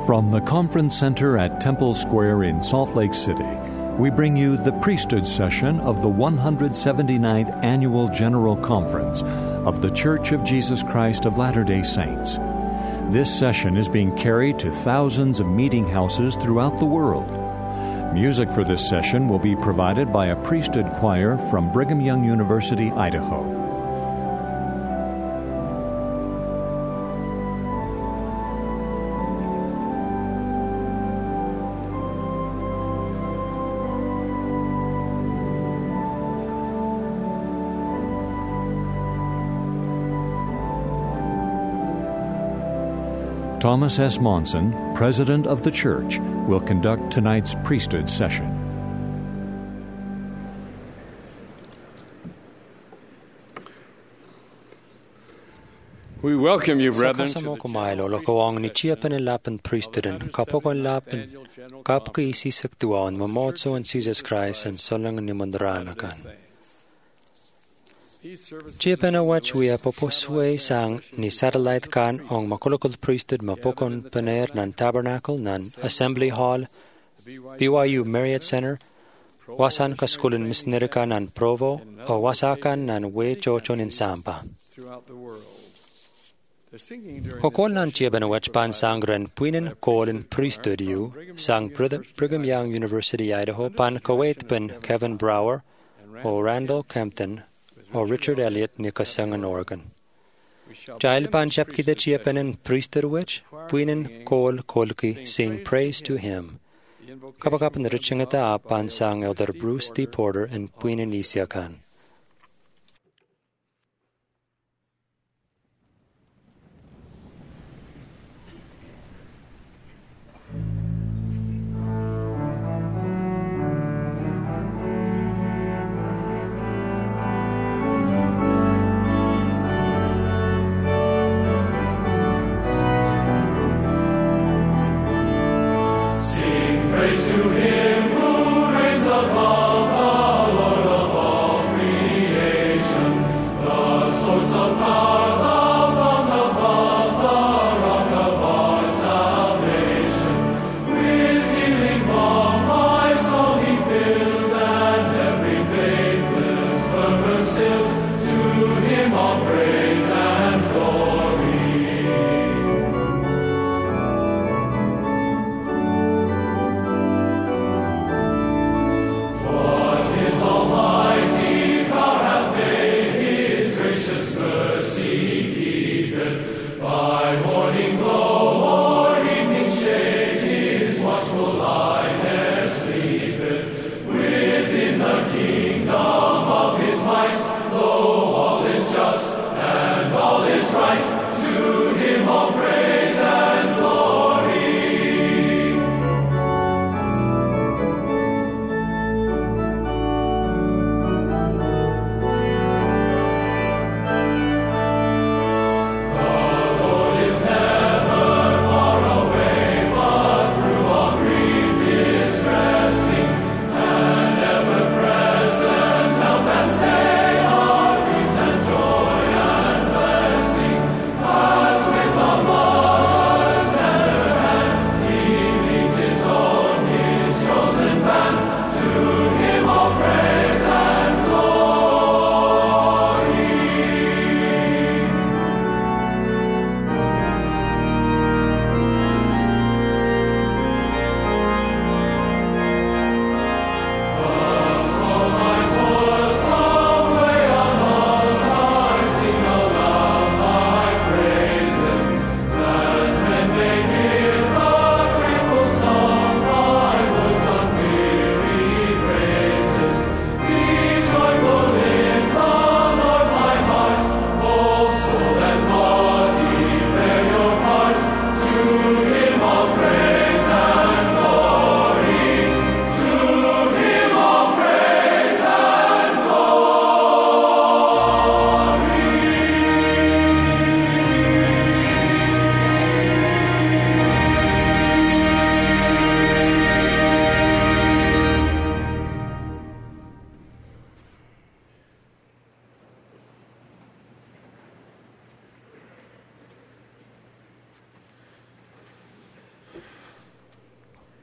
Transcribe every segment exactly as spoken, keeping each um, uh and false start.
From the Conference Center at Temple Square in Salt Lake City, we bring you the priesthood session of the one hundred seventy-ninth Annual General Conference of The Church of Jesus Christ of Latter-day Saints. This session is being carried to thousands of meeting houses throughout the world. Music for this session will be provided by a priesthood choir from Brigham Young University, Idaho. Thomas S. Monson, President of the Church, will conduct tonight's priesthood session. We welcome you, brethren, to Sakasamo kumailo lokawang ni chiapan lapan priesthood kapokon lapan kapka isi saktuan mamotso and Jesus Christ and solang ni mandranakan. Chiapan awach we apoposwe sang ni satellite kan ong makulokol priesthood mapokon paner nan tabernacle nan assembly hall B Y U Marriott Center wasan kaskulun misnerika nan Provo o wasakan nan we chochon in Sampa. Kokol nan chiapan awach pan sangren puinen kolin priesthood yu sang Brigham Young University Idaho pan Kuwait pen Kevin Brower o Randall Kempton or Richard Elliott ni kasangan Oregon. Child pan chapki the chiapanen priester which puinen kol kolki sing praise to him. Kapakapan richingata pan sang Elder Bruce D. Porter and puinen isiakan.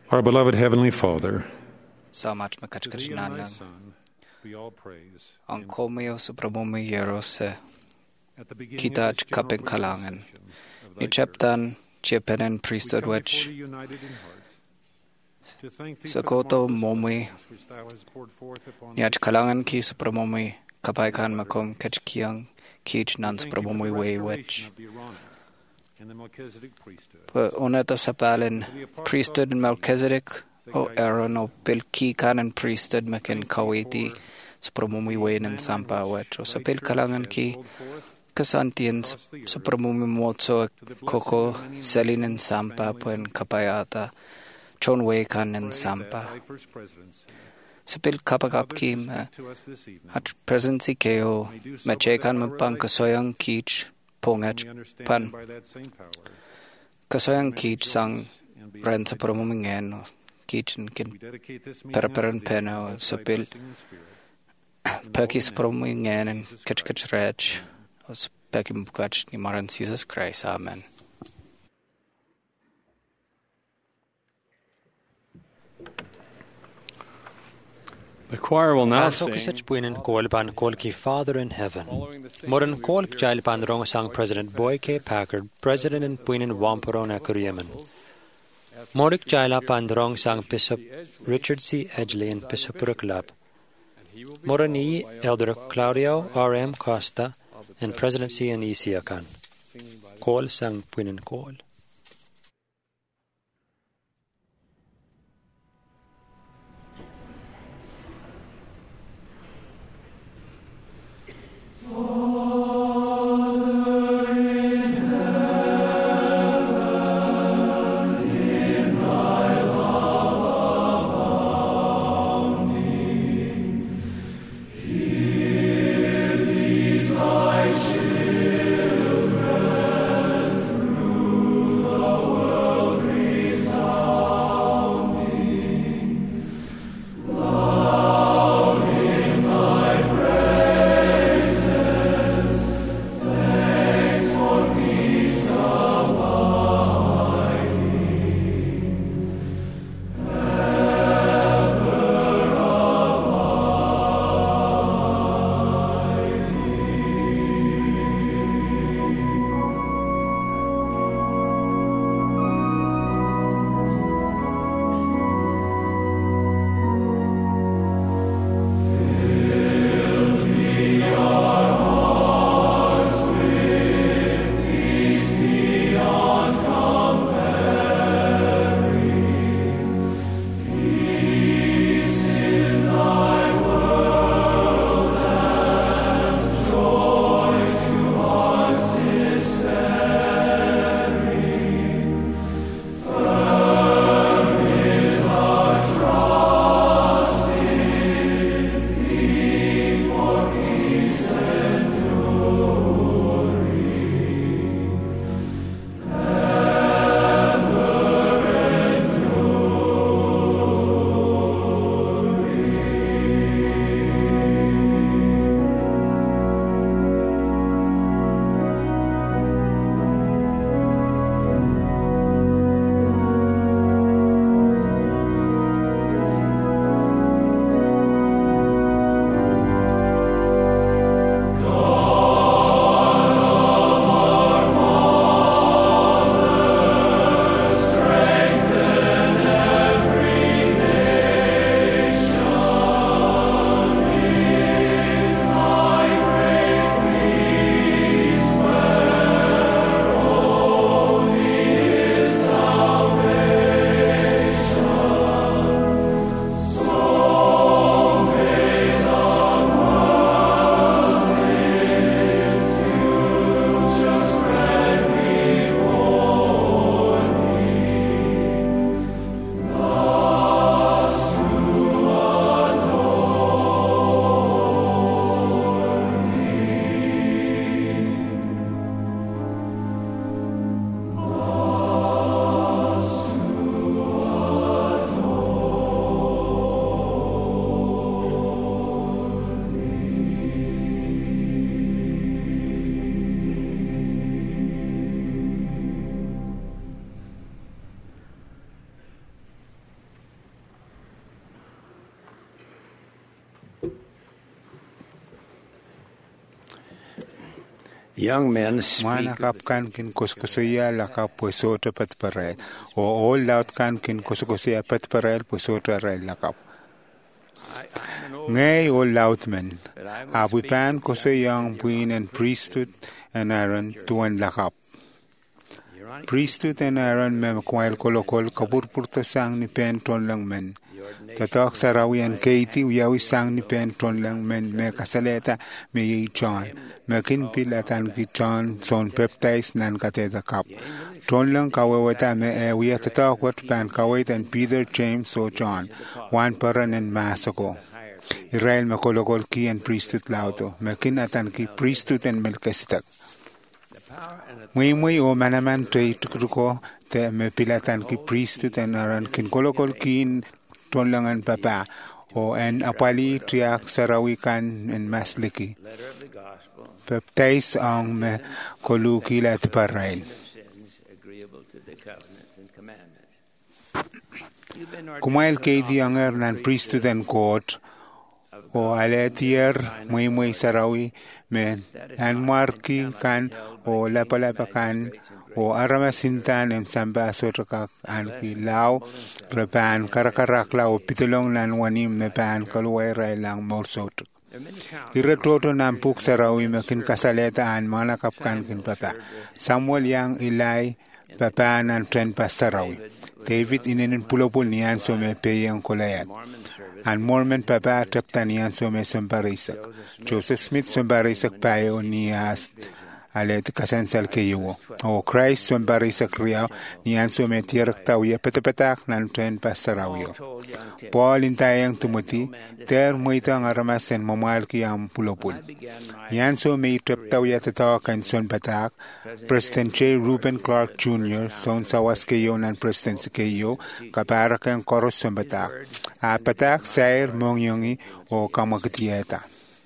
Our beloved Heavenly Father, so much me to thee and thy Son be all praise. Ang komio sa pramomi yerose At the beginning kita of this general kapeng kalangan. procession of Ni thy chaptan chepenen we priesthood come which before thee united in heart, to thank thee sa for the koto marvelous momi blessings which thou hast poured forth upon ni ach thy kalangan ki sa pramomi kapaikan makom kachkiang kich nan sa Thank thee for pramomi the way restoration which of the Aaronic and the Melchizedek priesthood. pa uneta sa palin priesthood in Melchizedek o Aaron o pilki kanan priesthood makin kawiti sa pramomi way nan sampa which o sa pil kalangan ki kasantian sa pramomi motso koko selinin sampa puen kapayata chon way kanan sampa sa pil kapagap ki ma at presidency keo machekan mapang kasoyang kich pongach pan kasoyang kich sang ren sa promomingen kitchen kin perperan peno sa pil peki sa promomingen and kach kach rech os peki mukach ni maran Jesus Christ. Amen. The choir will now Also sing kisach puinen kol pan kol ki Father in heaven. Moran kol jail pan rong sang President Boy K. Packard, President in puinen Wamporon Akuriyemen. Morik jaila pan rong sang Bishop Richard C. Edgley in Bishop Ruklap. Morani Elder Claudio R. M. Costa in Presidency in Isiakan. Kol sang puinen kol. Thy children through Young men Mana speak kap kan kin kuskusiya la kap puesota pat parel. O all laut kan kin kuskusiya pat parel puesota rel la kap. Ngay all laut men. Abu pan kusiyang queen and priesthood and Aaron tuan la kap. Priesthood and Aaron mem kwail kolokol kabur purta sang ni pen ton lang men. Tatok sarawi and Katie wiyawi sang ni pen ton lang men me kasaleta me ye John. Me kin pilatan ki John son peptides nan kateta kap. Ton lang kawawata me e wiya tatok wat pan kawait and Peter, James so John. One paran and masako. Israel me kolokol ki and priesthood lauto. Me kin atan ki priesthood and Melchizedek. Muy muy o manaman te tukruko te me pilatan ki priesthood and Aaron kin kolokol kin ton lang an papa o en apali triak sarawikan en masliki peptais ang me koluki lat parail kumail keidi anger nan priesthood and court o aletier muy muy sarawi men an marki kan o lapalapa kan o arama sintan en samba sotaka an ki lao repan karakarak lao pitulong nan wanim me pan kaluway ray lang morsot iretoto nan puk sarawi me kin kasaleta an mana kapkan kin papa Samuel yang ilay papa nan tren pas sarawi David inin pulopul niyan so me peyang kolayat an Mormon papa taptan niyan so me sambarisak Joseph Smith sambarisak payo niyas alet kasansal kayo o Christ sambarisak riyaw niyan so me tirak tawiya patapatak nan tren pas sarawiyo Paul intayang Timothy ter muita ang aramasen mamal kiyang pulopul niyan so me trap tawiya tatawakan son patak President J. Reuben Clark Junior son sawas kayo nan President si kayo kaparak ang koros son patak a patak sair mongyongi o kamakatiyeta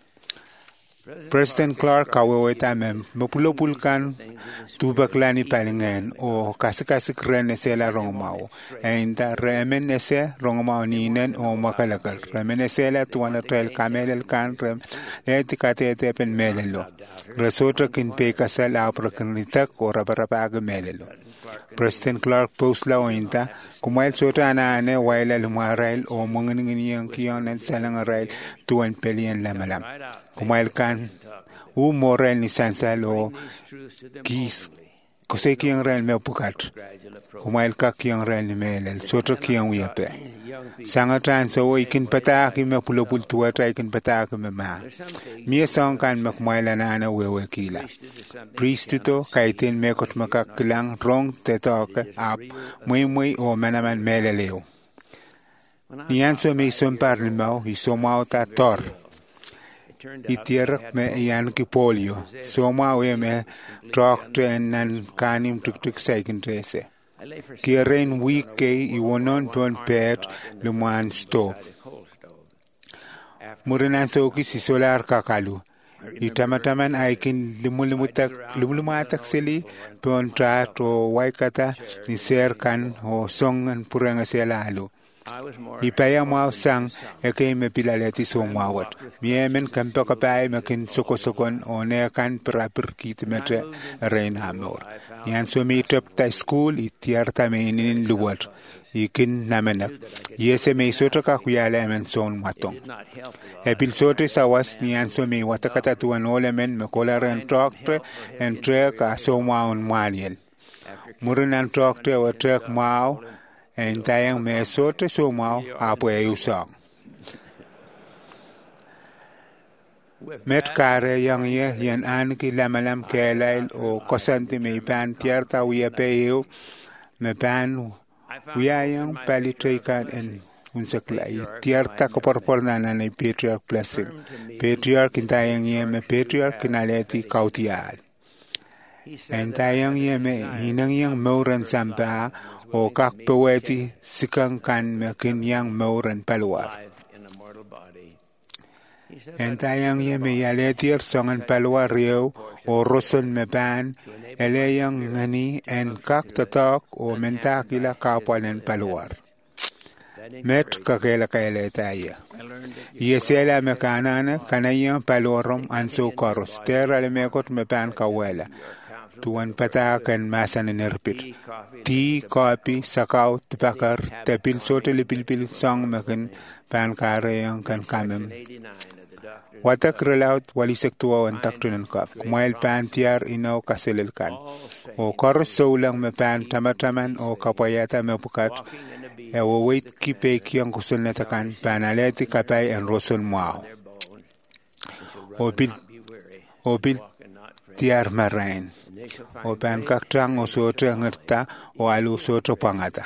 President Clark kawaweta mem mapulopulkan tubaklani palingen o kasakasik ren ese la rongmao enta remen ese rongmao ninen o makalakal remen ese la tuana trail kamelel kan rem etikate tepen melelo resotra kin pe kasal apraknitak o rabarapag melelo President Clark posla ointa kumail sota na ane waila lumarail o mungingin kiyon at salang arail tuwan pelian lamalam kumail kan u moral ni sansal o kis kose kiyang rail me pukat kumail ka kiyang rail ni melel sotra kiyang uyape sanga tran so ikin patak me pulopul tuwa tra ikin patak me ma mi song kan me kumail na ana wewe kila priestito kaitin me kot makaklang rong tetok ap muy muy o manaman meleleo niyan so me sompar ni mau isomao ta tor itirak me iyan ki polio soma we me trok tren nan kanim tuk tuk saikin trese kiren wike iwonon pon pet luman sto murinan soki si solar kakalu itamataman aikin lumulumutak lumulumatak seli pon trato waikata ni serkan o songan puranga selalu ipaya mau sang eke me pilaleti so mawat miemen kampa kapai makin soko sokon one kan prapir kit metre rein amor yan so mi trip ta school itiar ta meinin luwat ikin namenak yese me soto ka kuyala men son matong epil soto sawas ni an so mi watakata tuan olemen me kolaren troktre en trek a so maun maniel murunan troktre wa trek mau en tayang me sote sumao apo e usang met kare yang ye yan an ki lamalam kelail o kosanti me pan tierta wiya peo me pan wiya yang pali trekan en unsaklai tierta ko porporna na na patriarch blessing patriarch intayang ye me patriarch kinaleti kautial en tayang ye me hinang yang mauran sampa o kak peweti sikang kan me kinyang mauran paluar entayang ye me yaletir songan paluar rio o roson me pan eleyang ngani en kak tatak o mentakila kapwanen paluar met kakela kaela taya. Yesela me kanana kanaya palorum anso koros terra le mekot me pan kawela. Tuan pata kan masan nerpit. Tea, coffee, sakau, tobacco, tepil sote le pilpil song makan pan kare yang kan kamem. Watak relaut walisek tua wan taktunan kap. Kumail pan tiar inaw kaselil kan. O koros soulang me pan tamataman o kapayata me pukat. E o wait kipe kiyang kusul na takan panaleti kapay en rosul muaw. O bil o bil tiar marain. O pan kaktang o soto ngerta o alu soto pangata.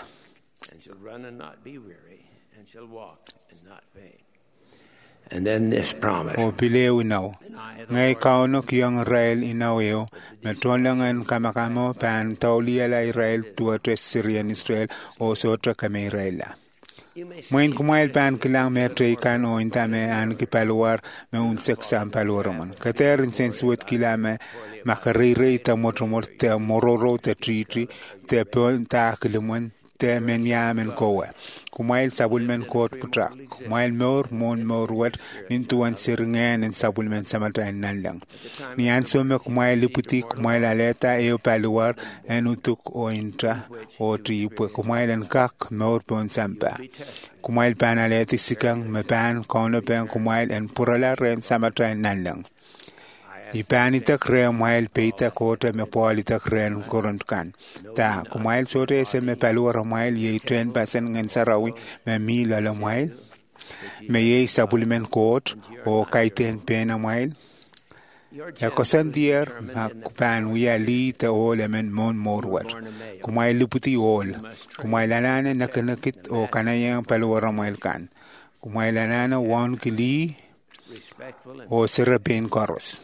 And then this promise. O pileu inaw. Ngay kauno kiyang Israel inaw eo. Metonlangan kamakamo pan taulia la Israel tuatres Syrian Israel o soto kame Israela. Moin kumail pan kilang metre kan o intame an kipaluar me un seksam paluaramon. Kater insensuet kilame makarire ta motomor te mororo te triti te pon ta kilimon te menyamen kowe. Kumail sabulmen kot putra. Kumail mor mon mor wat nintuan siringen en sabulmen samata en nalang. Ni ansome kumail liputi kumail aleta eo paluar en utuk o intra o tripe kumail en kak mor pon sampa. Kumail pan aleti sikang me pan kono pen kumail en purala ren samata en nalang. Ipanita krea mail peita kota me polita kren koront kan. Ta kumail sote se me paluara mail ye ten percent ngen sarawi me mila la mail. Me ye supplement coat o kaiten pena mail. Ya kosan dier ma kupan wia li te o lemen mon morwat. Kumail liputi ol. Kumail anana nakanakit o kanayang paluara mail kan. Kumail anana wan kili o serapen koros.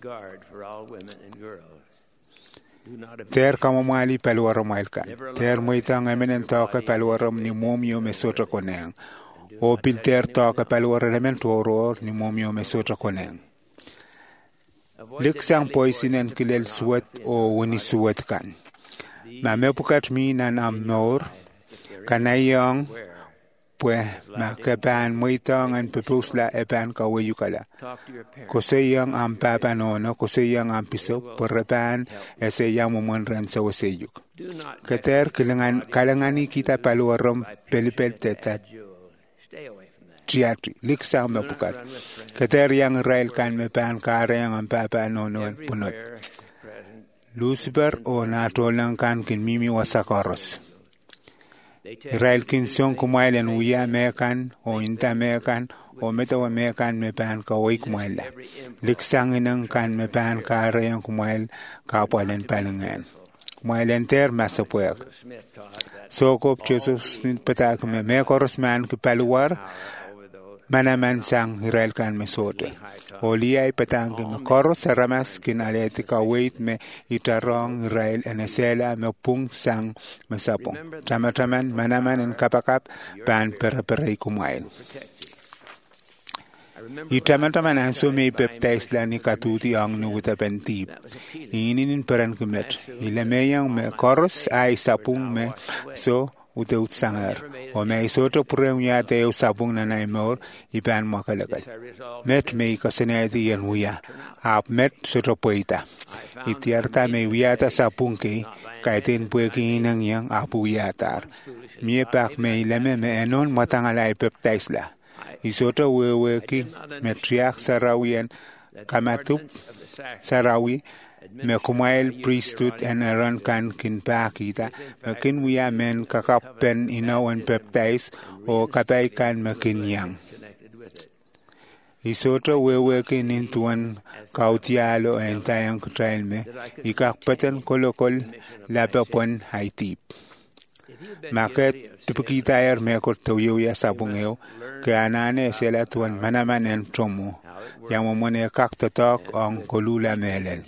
Ter kamamali paluaram mailkan. Ter moitang emenen toka paluaram ni momio mesota koneng. O pil ter toka paluaram emen toro ni momio mesota koneng. Liksang poisinen kilel suet o wini suet kan. Ma mepukat mi nan amnor kanayang pues ma kepan moitang an pepusla epan kawayukala. Koseyang am papa nono, koseyang am piso, porrepan ese yang momon sa waseyuk. Keter kalangan kalangani kita paluaram pelipel teta triatri, liksang mapukat. Keter yang Israel kan mepan kare yang am papa nono punot. Lucifer o natolang kan kin mimi wasakoros. Israel kin song kumail en uya mekan o inta mekan o metawa mekan me pan ka wai kumail la. Liksang inang kan me pan ka arayang kumail ka palen palangan. Kumail enter masapuyak. Sokop Joseph Smith patak me me koros man ki paluar manaman sang Israel kan me sote. O liyay patang ki me koros saramas kin aleti ka wait me itarong Israel enesela me pung sang mesapong. Tamataman manaman en kapakap pan peraperay kumail. Itamataman ang sumi peptais la ni katuti ang nuguta pentip. Ininin peran kumet. Ilameyang me koros ay sapung me so uteut sangar. O may isoto purem yate eu sabung na naimor ipan makalagal. Met may kasanayati yan huya. Ap met soto poita. Itiarta may wiyata sapung ki kaitin puekin inang yang apu wiyatar. Miepak may lame me enon matangalay peptais la. Isoto wewe ki metriak sarawian kamatup sarawi me kumail priesthood and Aaron kan kin pakita me kin wiya men kakapen inawan peptais o kapay kan me kin yang. Isoto wewe ki nintuan kautialo en tayang kutrail me ikakpatan kolokol lapapon haitip. Maket tipikitayar me kortoyo ya sabungeo ke anane sela tuan manaman en tomo yang momone kaktatok ang kolula melel.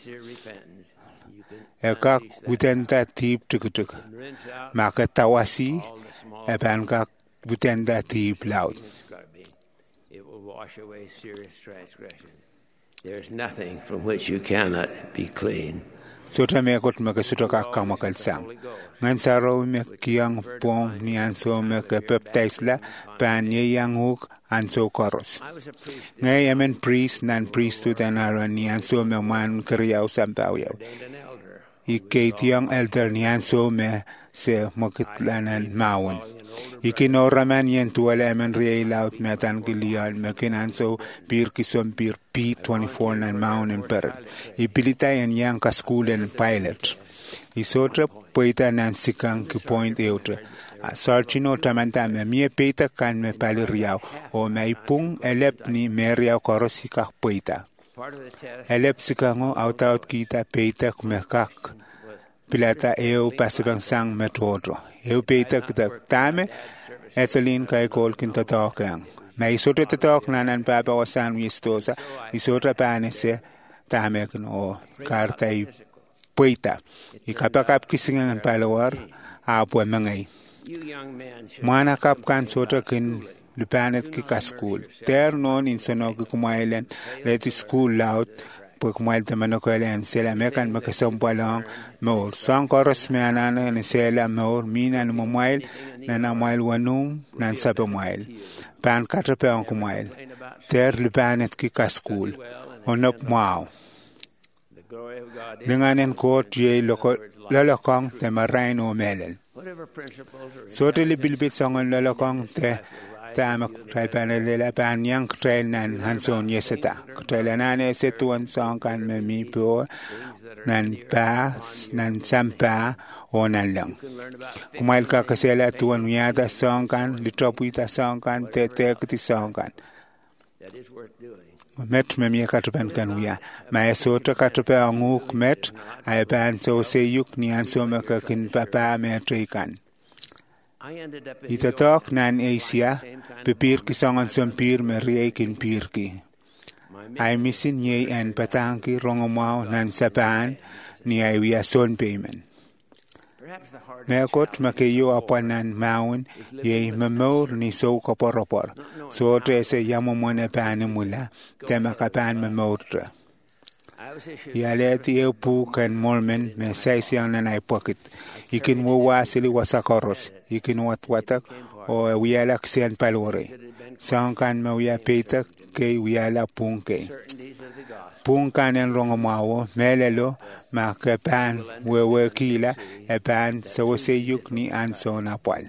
Ekak witenda tip tukutuk. Maket tawasi epan kak witenda tip laut. It will wash away serious transgression. There is nothing from which you cannot be clean. Sota me kot me kesuto ka kama kalsang. Ngan saro me kiang pom ni anso me ke baptize la pan ye yang huk anso koros. Ngay amen priest nan priesthood an aran ni anso me man kriyaw sampaw yaw. Ike tiyang elder ni anso me se mokitlanan mawon. Ikinoraman yen tuwala amen riyay laut me atan gilial me kinanso pir kisom pir P twenty-four nan mawon en perin. Ipilita en yang ka school en pilot. Isotra poita nan sikang ki point eutra. Sarchino tamanta me mie peita kan me pali riau o me ipung elep ni me riau koros hikak poita. Elep sikango autaut kita peita kumekak pilata eu pasibang sang metodro. Eu peita kita tame ethylene kai kol kinta tokang. Me isotra tatok nanan papa wasan wistosa isotra panese tame kno karta i poita. Ikapakap kisingan palawar apo mangay. Mana kap kan sota kin lupanet ki ka school. Ter non insono ki kumailen leti school laut po kumail tamano ko len sela mekan makasampalang mor. Sang koros me anana ni sela mor mina no mail na na mail wanum nan sape mail. Pan katrape ang kumail. Ter lupanet ki ka school. Onop mau. Linganen court ye lalakong te marain o melel. So te libilbit sangon lalakong te tamak trai panelela pan yang trail nan hanson yeseta. Trail nane setuan song kan me mi po nan pa nan sampa o nan lang. Kumail ka kasela tuan wiyata song kan litropuita song kan te te kuti song kan. Met me mi katupen kan wia. Ma esota katupe anguk met ay pan so se yuk ni anso me ka kin papa me trikan. Itatok nan Asia pipir ki songan sompir me riay kin pirki. Ay misin ye en patangki rongomao nan sapan ni ay wia son payment. Mekot makayo apanan maun ye memor ni so kaporopor. So te se yamomone pan mula te makapan memortra. Yaleti e pu kan mormen me saisi anan ay pocket. Ikin wawasili wasakoros. Ikin watwatak o wiyalak siyan palore. Sangkan me wiya petak ke wiyala pungke. Pungkan en rongomawo melelo makapan wewe kila epan sawaseyuk ni anso napal.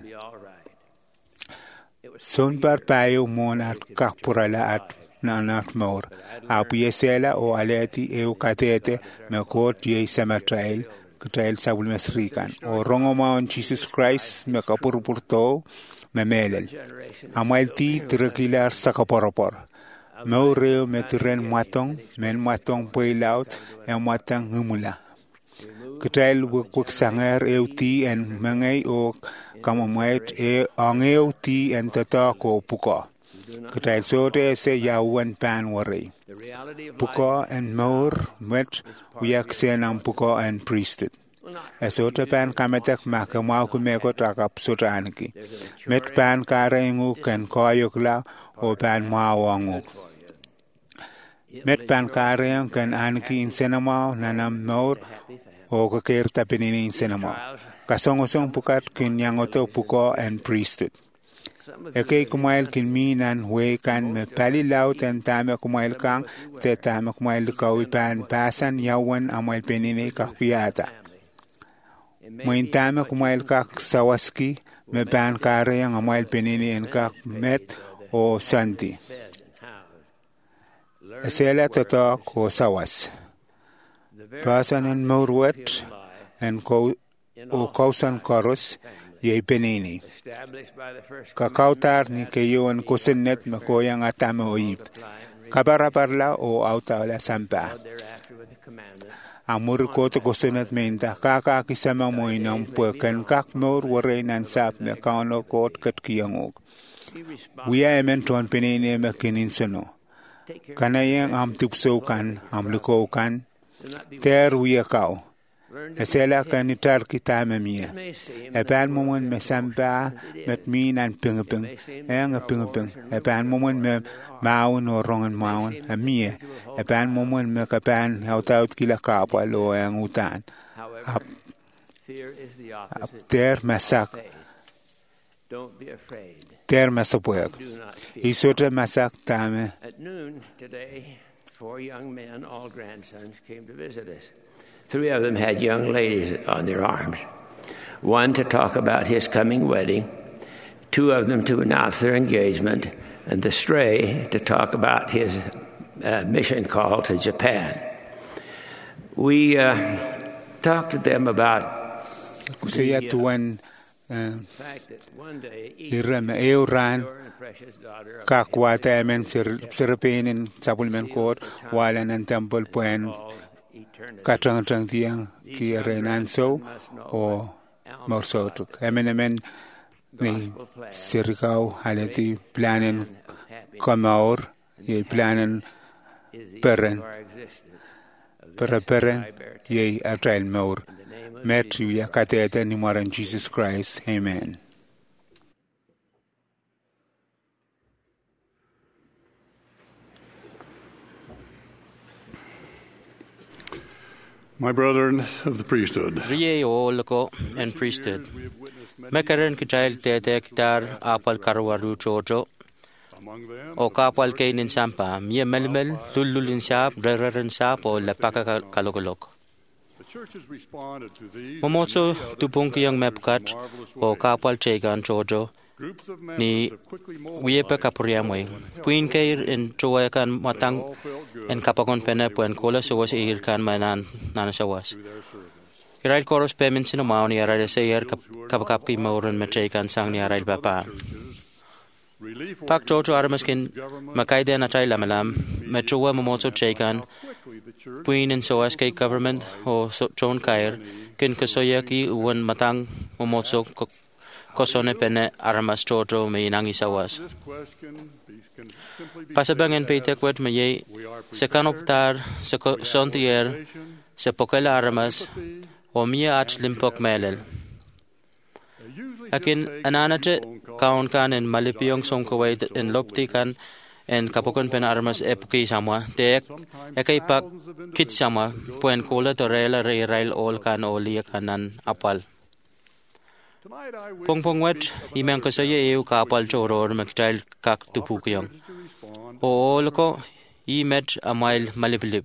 Son parpayo mon at kakpurala at nanat mor. Apuyesela o aleti eu katete me kot ye samatrail trail sabul mesrikan. O rongomaon Jesus Christ me kapurpurto me melel. Amalti trekilar sakaporopor. Maureo metren matong men matong poilaut e matang humula. Ketail wuk sanger euti en mangay o kamamait e angeuti en tatako puko. Ketail sote se yawan pan wari. Puko en maur met wiyak senang puko en priesthood. Esote pan kametek makamau kumeko takap sotanki. Met pan karenguk en koyokla o pan mawanguk. Met pan kareng kan anki insenamau nanam maur o kakirta pinini insenamau. Kasongosong pukat kin yangoto puko and priesthood. Eke kumail kin minan we kan me pali laut en tame kumail kang te tame kumail kawi pan pasan yawan amal pinini kakuyata. Moin tame kumail kak sawaski me pan kareng amal pinini en kak met o santi. Esela tatok o sawas. Pasan en maurwet en ko o kausan koros ye penini. Kakautar ni kayo en kusinnet makoyang atame oib. Kabaraparla o autala sampa. Amur ko to kusinnet menta kakakisama mo inang puken kak maur waray nan sap me kauno kot kat kiyangog. Wiya ementuan penini makinin sono. Kanayang am tupso kan, am luko kan, ter wiya kao. Esela kan itar kita memia. Epan momon me samba met min an pingping. Eng a pingping. Epan momon me maun o rongan maun a mia. Epan momon me kapan hautaut kila kapwa lo eng utan. Up up there masak. Don't be afraid. There masapuek. Isotre masak tame. At noon today, four young men, all grandsons, came to visit us. Three of them had young ladies on their arms. One to talk about his coming wedding, two of them to announce their engagement, and the stray to talk about his uh, mission call to Japan. We uh, talked to them about the uh, fact that one day each Euran kakwata men sirpenin supplement court walan and temple pen katrang trang tiang ki renan so o morsotuk emenemen ni sirkau halati planen kamaur ye planen peren per peren ye atrail maur met ya kateta ni moran Jesus Christ. Amen. My brethren of the priesthood, Rie o loko and priesthood. Mekaren kitail tete kitar apal karwaru chocho. O kapal kainin sampa, mia melmel, lululin sap, rararan sap o lapaka kalogolok. Momotso tupungki yang mepkat o kapal chegan chocho. Ni wiepe kapuriamwe. Puin kair in choakan matang en kapakon pene puen kola sawas ir kan manan nana sawas. Irail koros pemin sinumao ni aral sayer kapakapki mauran mechekan sang ni aral bapa. Pak chocho armaskin makaide na chay lamalam metrowa momotso chekan puin in sawas kay government o chon kair kin kasoyaki uwan matang momotso kosone pene aramas chocho me nangi sawas. Pasabangan peitek me ye se kanoptar se sontier se pokela aramas o mia ach limpok melel. Akin ananate kaon kan en malipiyong songkaway en lopti kan en kapokon pen aramas epuki samwa tek ekay pak kit samwa puen kola torela re rail ol kan oli kanan apal. Pongpong wet imang kasoye eu kapal choror maktail kak tupukiyong. O olko imet amail malipilip.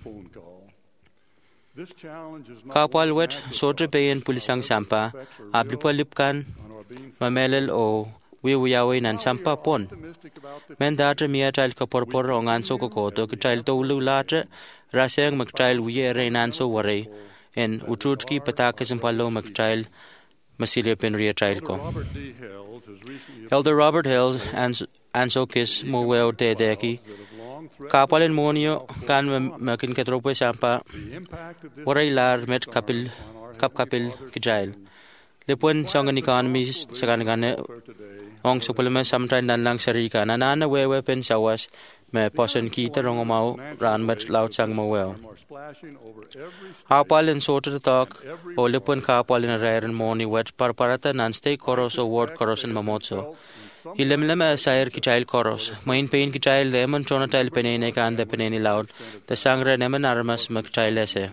Kapal wet sotre payen pulisang sampa ablipalipkan mamelel o wiwiyawe nan sampa pon. Men datre mia tail kaporpor o nganso kokoto kitail tolu latre raseng maktail wiye re nanso ware en utrutki patakasampalo maktail Masile Penria Child ko. Elder Robert Hills and Anso Kiss Mowel Te Deki Kapalin Monio kan makin ketrope sampa waray lar met kapil kap kapil kijail. Lepon sangan economies sakanagane ong supulme samtay nan lang sarika nanana wewe pen sawas me poson kita rongomau ran met laut sang mowel. Kapal in sorted the talk, o lipun kapal in a rare and morny wet parparata nan stay koros o word koros in mamotso. Ilemlema asire kichail koros, main pain kichail the emon chonatil penene can the peneni loud, the sangre nemen armas makchail esse.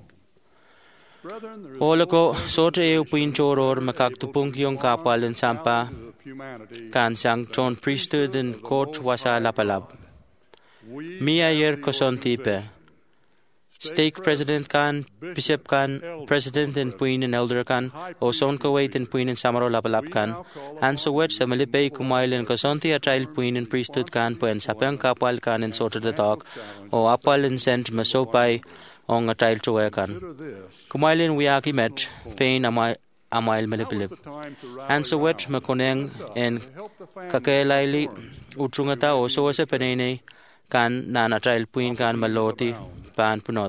Olako sorte eu pinchor or makak tupung yung kapal in sampa kan sang chon priesthood in court wasa lapalab. Mia yer koson tipe. Stake President kan, Bishop kan, President and Queen and Elder kan, o son kawait and Queen and Samaro lapalap kan, and so wet sa malipay kumail and kosonti a child Queen and priesthood kan po and sapang kapal kan and sorted the talk, o apal and sent masopay ong a child choe kan. Kumail and wiaki met, pain amay amail malipilip. And so wet makoneng and kakelaili utrungata o so sa penene kan na na child Queen kan maloti pan punot.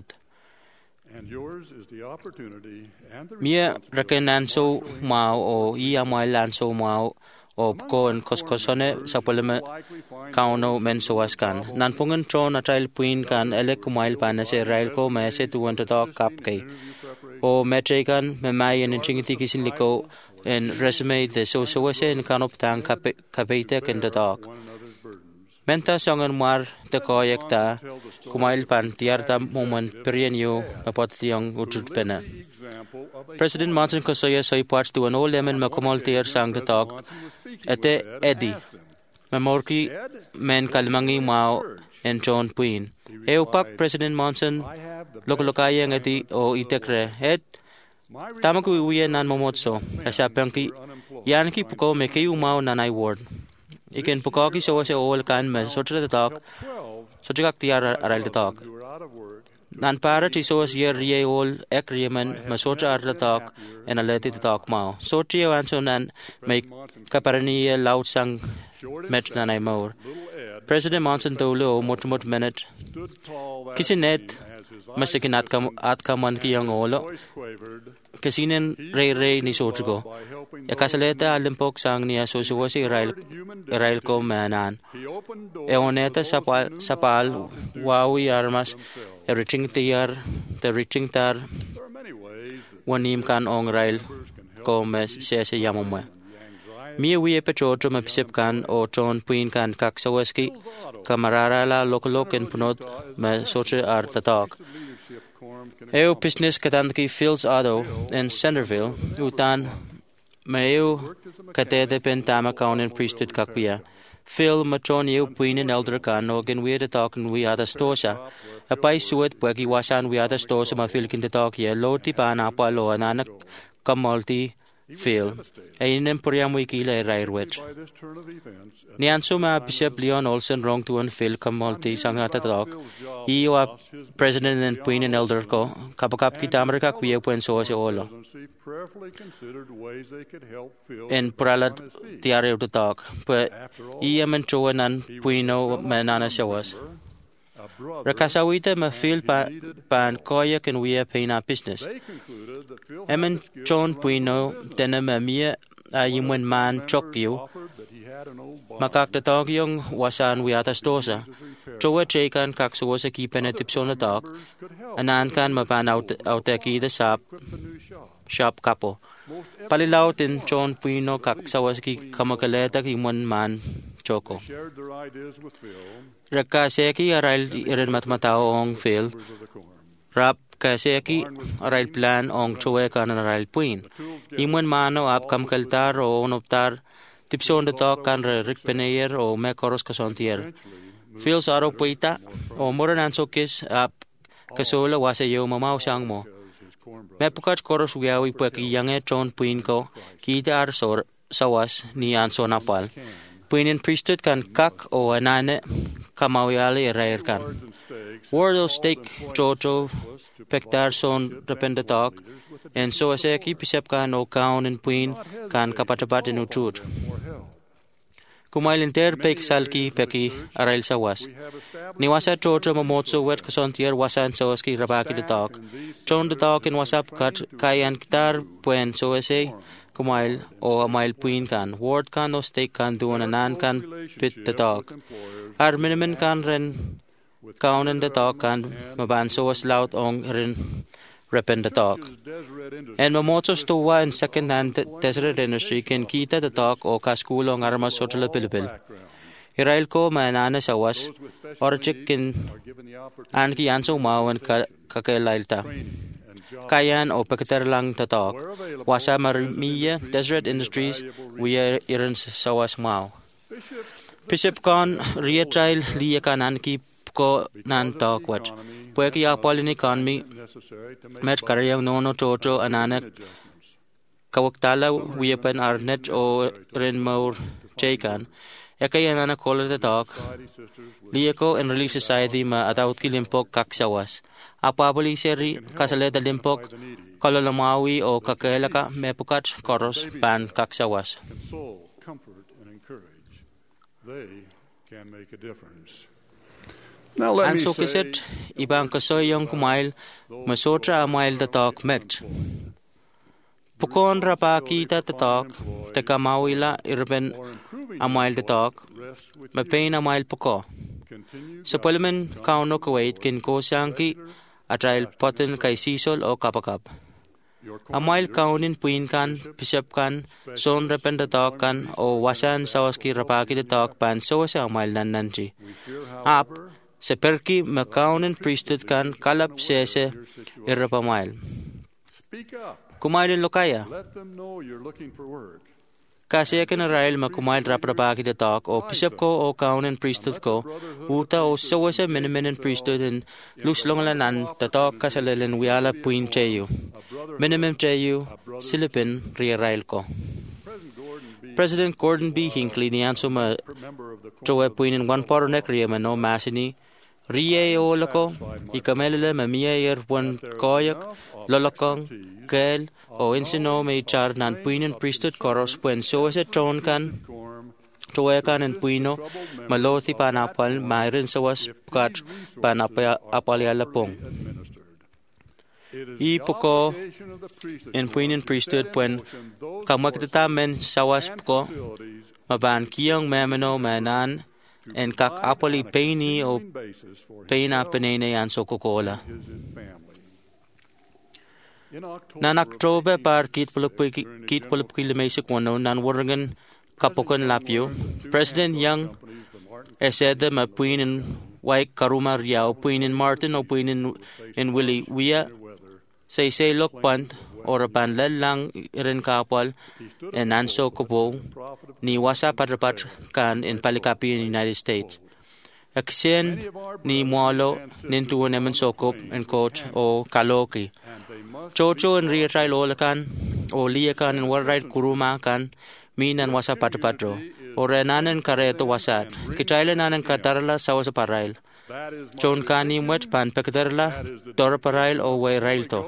Mia rekenanso mau o ia mai lanso mau o ko en koskosone sa poleme kauno mensoas kan nan pungan tron a trail puin kan elek kumail pan se rail ko me se tu want to talk up kai o metrikan me mai en chingiti kisin liko en resume de so so se en kanop tang kapite ken the dog. Menta songan mar te koyekta kumail pan tiarta moment perienyo apot tiang utut pena. President Monson Kosoya soy parts to an old lemon makomol tier sang the dog ete Eddie Memorki men kalmangi mao en John Puin. Eupak President Monson lokolokaya ngati o itekre et tamaku uye nan momotso asapangki yanki puko meki umao nanai ward. Iken pukoki so se all kan me sotra the dog sotra tiar aral the dog. Nan para ti so year ye all ekriman masotra ar the dog en aleti the dog mao. Sotri anso nan make kaparani loud sang met nanai more. President Monson tolo motumot minute kisinet masikin atkam atkaman ki yang olo kisinen rey rey ni sotrgo ya kasaleta alimpok sang niya sosuwasi Israel Israel ko manan eoneta sapal sapal wawi armas e reaching tiar the reaching tar wanim kan ong Israel ko mes se se yamomwe mi wi petrotro mapisip kan o John Puin kan kaksawaski kamarara la lokolok en punot me sotre ar tatak eu business katandki Fields Auto in Centerville utan meu katede pen tama kaun in priesthood kakpia Phil matron eu Puin en elder kan og en we de tak en we ada stosa apai suet pagi wasan we ada stosa ma filkin de tak ye loti pana palo ananak kamalti Phil, ein emporiam wikila rairwet. Nianso ma Bishop Leon Olson wrong to un Phil kamalti sangata dog. I wa President and Queen and Elder ko kapakap ki tamarka kuya puen so se olo. En pralat tiare to talk. But I am entro nan puino manana shawas. Rakasawita ma Phil pa pan koya can we payna business. Emen John Puino tena ma mia a yimwen man chokyo. Makak the dog young wasan we atas dosa. Joa chekan kaksuosa keepen a tips on the dog. Anan kan ma pan out outeki the shop shop kapo. Palilaut in John Puino kaksawaski kamakaleta yimwen man choko. Rakaseki arail irin matmatao ong Phil. Rap kaseki arail plan ong chowe kan arail Puin. Imwen mano ap kam kaltar o onoptar tipson de tok kan rik peneyer o me koros kasontier. Phil saro puita o moran ansokis ap kasola wasa yo mamao sang mo. Me pukat koros wiawi peki yange John Puin ko kita ar sor sawas ni anso napal. Puinin priesthood kan kak o anane kamawiali rair kan. Wardo steak jojo pektar son rependatok en so aseki pisep kan o kaun in Puin kan kapatapat in utrud. Kumail inter pek salki peki arail sawas. Niwasa jojo mamotso wet kasontier wasan sawaski rabaki de tok. Chon de tok in wasap kat kayan kitar puen so ase kumail o amail Puin kan. Ward kan o steak kan duon anan kan pit the dog. Ar minimin kan ren kaun in the dog kan maban so was loud ong ren repen the dog. En mamoto stowa in second hand desert industry can kita the dog o kaskul ong armas sotala pilipil. Irail ko manana sawas or chicken anki anso mawan kakelailta. Kayan o pagkatar lang tatok. Wasa marmiya Desert Industries wiya iran sawas mao. Bishop kon retrial liya kanan ki ko nan takwat. Pweki apolini economy met karyang nono toto ananak kawaktala wiya pan arnet o rin maur chaykan. Ekay anana kola tatok. Liya ko en Relief Society ma ataut ki limpok kaksawas. Apapoli seri kasaleta limpok kalolamawi o kakelaka mepukat koros pan kaksawas. Console, comfort, and encourage. They can make a difference. Now let me Anso say, kisit ibang kasoy yung kumail masotra amail tatok met. Pukon rapaki tatok tekamawila irben amail tatok mapain amail puko. Sa Parliament kauno Kuwait kin ko siyangki at rail potin kay sisol o kapakap. Amail kaunin puin kan, bishop kan, son rependa talk kan, o wasan sawaski rapaki de talk pan so sa amail nan nanji. Ap, se perki me kaunin priesthood kan kalap sese irrapamail. Kumailin lokaya. Kasi akan Israel makumail raprapaki de talk o bishop ko o kaunin priesthood ko, uta o sawa sa miniminin priesthood in luslong lanan tatalk kasalilin wiala puin cheyu. Minimum cheyu silipin ri-Israel ko. President Gordon B. Hinckley ni anso ma joe puinin one poronek riya mano masini riye o lako ikamelele mamia yer one koyak lolokong kel o insino may char nan puinin priesthood koros puen so sa tron kan joe kan en puino maloti panapal mayrin sawas kat panapal apalialapong. I poko en puinin priesthood puen kamakita men sawas ko maban kiyong memeno manan en kak apoli peini o peina penene yan so kokola. Nan October par kit puluk kit puluk kilimese kono nan warangan kapokan lapyo President Young esede ma puinin Waik Karuma Riau puinin Martin o puinin en Willie Wia say say look pant or pan lang rin kapwal en anso kupo ni wasa patrapat kan in palikapi in United States. Aksien ni mualo nintuon eman sokop en coach o kaloki. Chocho en ria lo kan o lia kan en warrait kuruma kan minan wasa patrapatro o renanen kareto wasat. Kitailan nanen katarla sawas parail. Chon kani mwet pan pekderla tor parail o way rail to.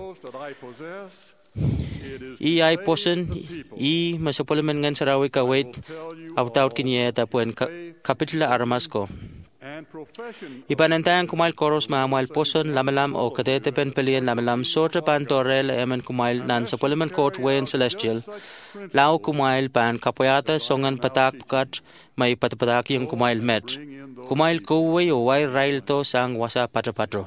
I ay posen I masapolaman ngan sarawi ka wait autaut kinyeta puen kapitula armasko. Ipanantayan kumail koros maamual poson lamalam o katetepen pelian lamalam sorte pan torel emen kumail nan sapolaman court wayan celestial. Lao kumail pan kapoyata songan patak kat may patapatak yung kumail met. Kumail kuway o way rail to sang wasa patapatro.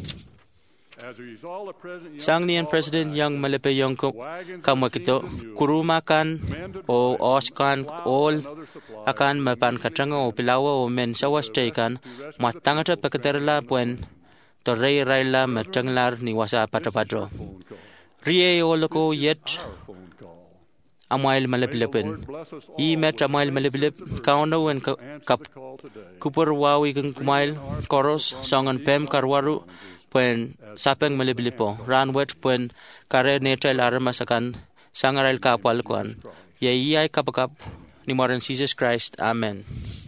Sang niyan President Young malipe yung kamakito kuruma kan o oskan all akan mapan katranga o pilawa o men sawas kan matangata pakaterla puen to rey raila matanglar ni wasa patapatro. Riye o loko yet amail malipilipin. I met amail malipilip kauno en kap kupur wawi kang kumail koros songan pem karwaru puen sapeng malipilipo ranwet puen kare netel armasakan sangaral kapwal kuan ye iyay kapakap ni Modern Jesus Christ. Amen.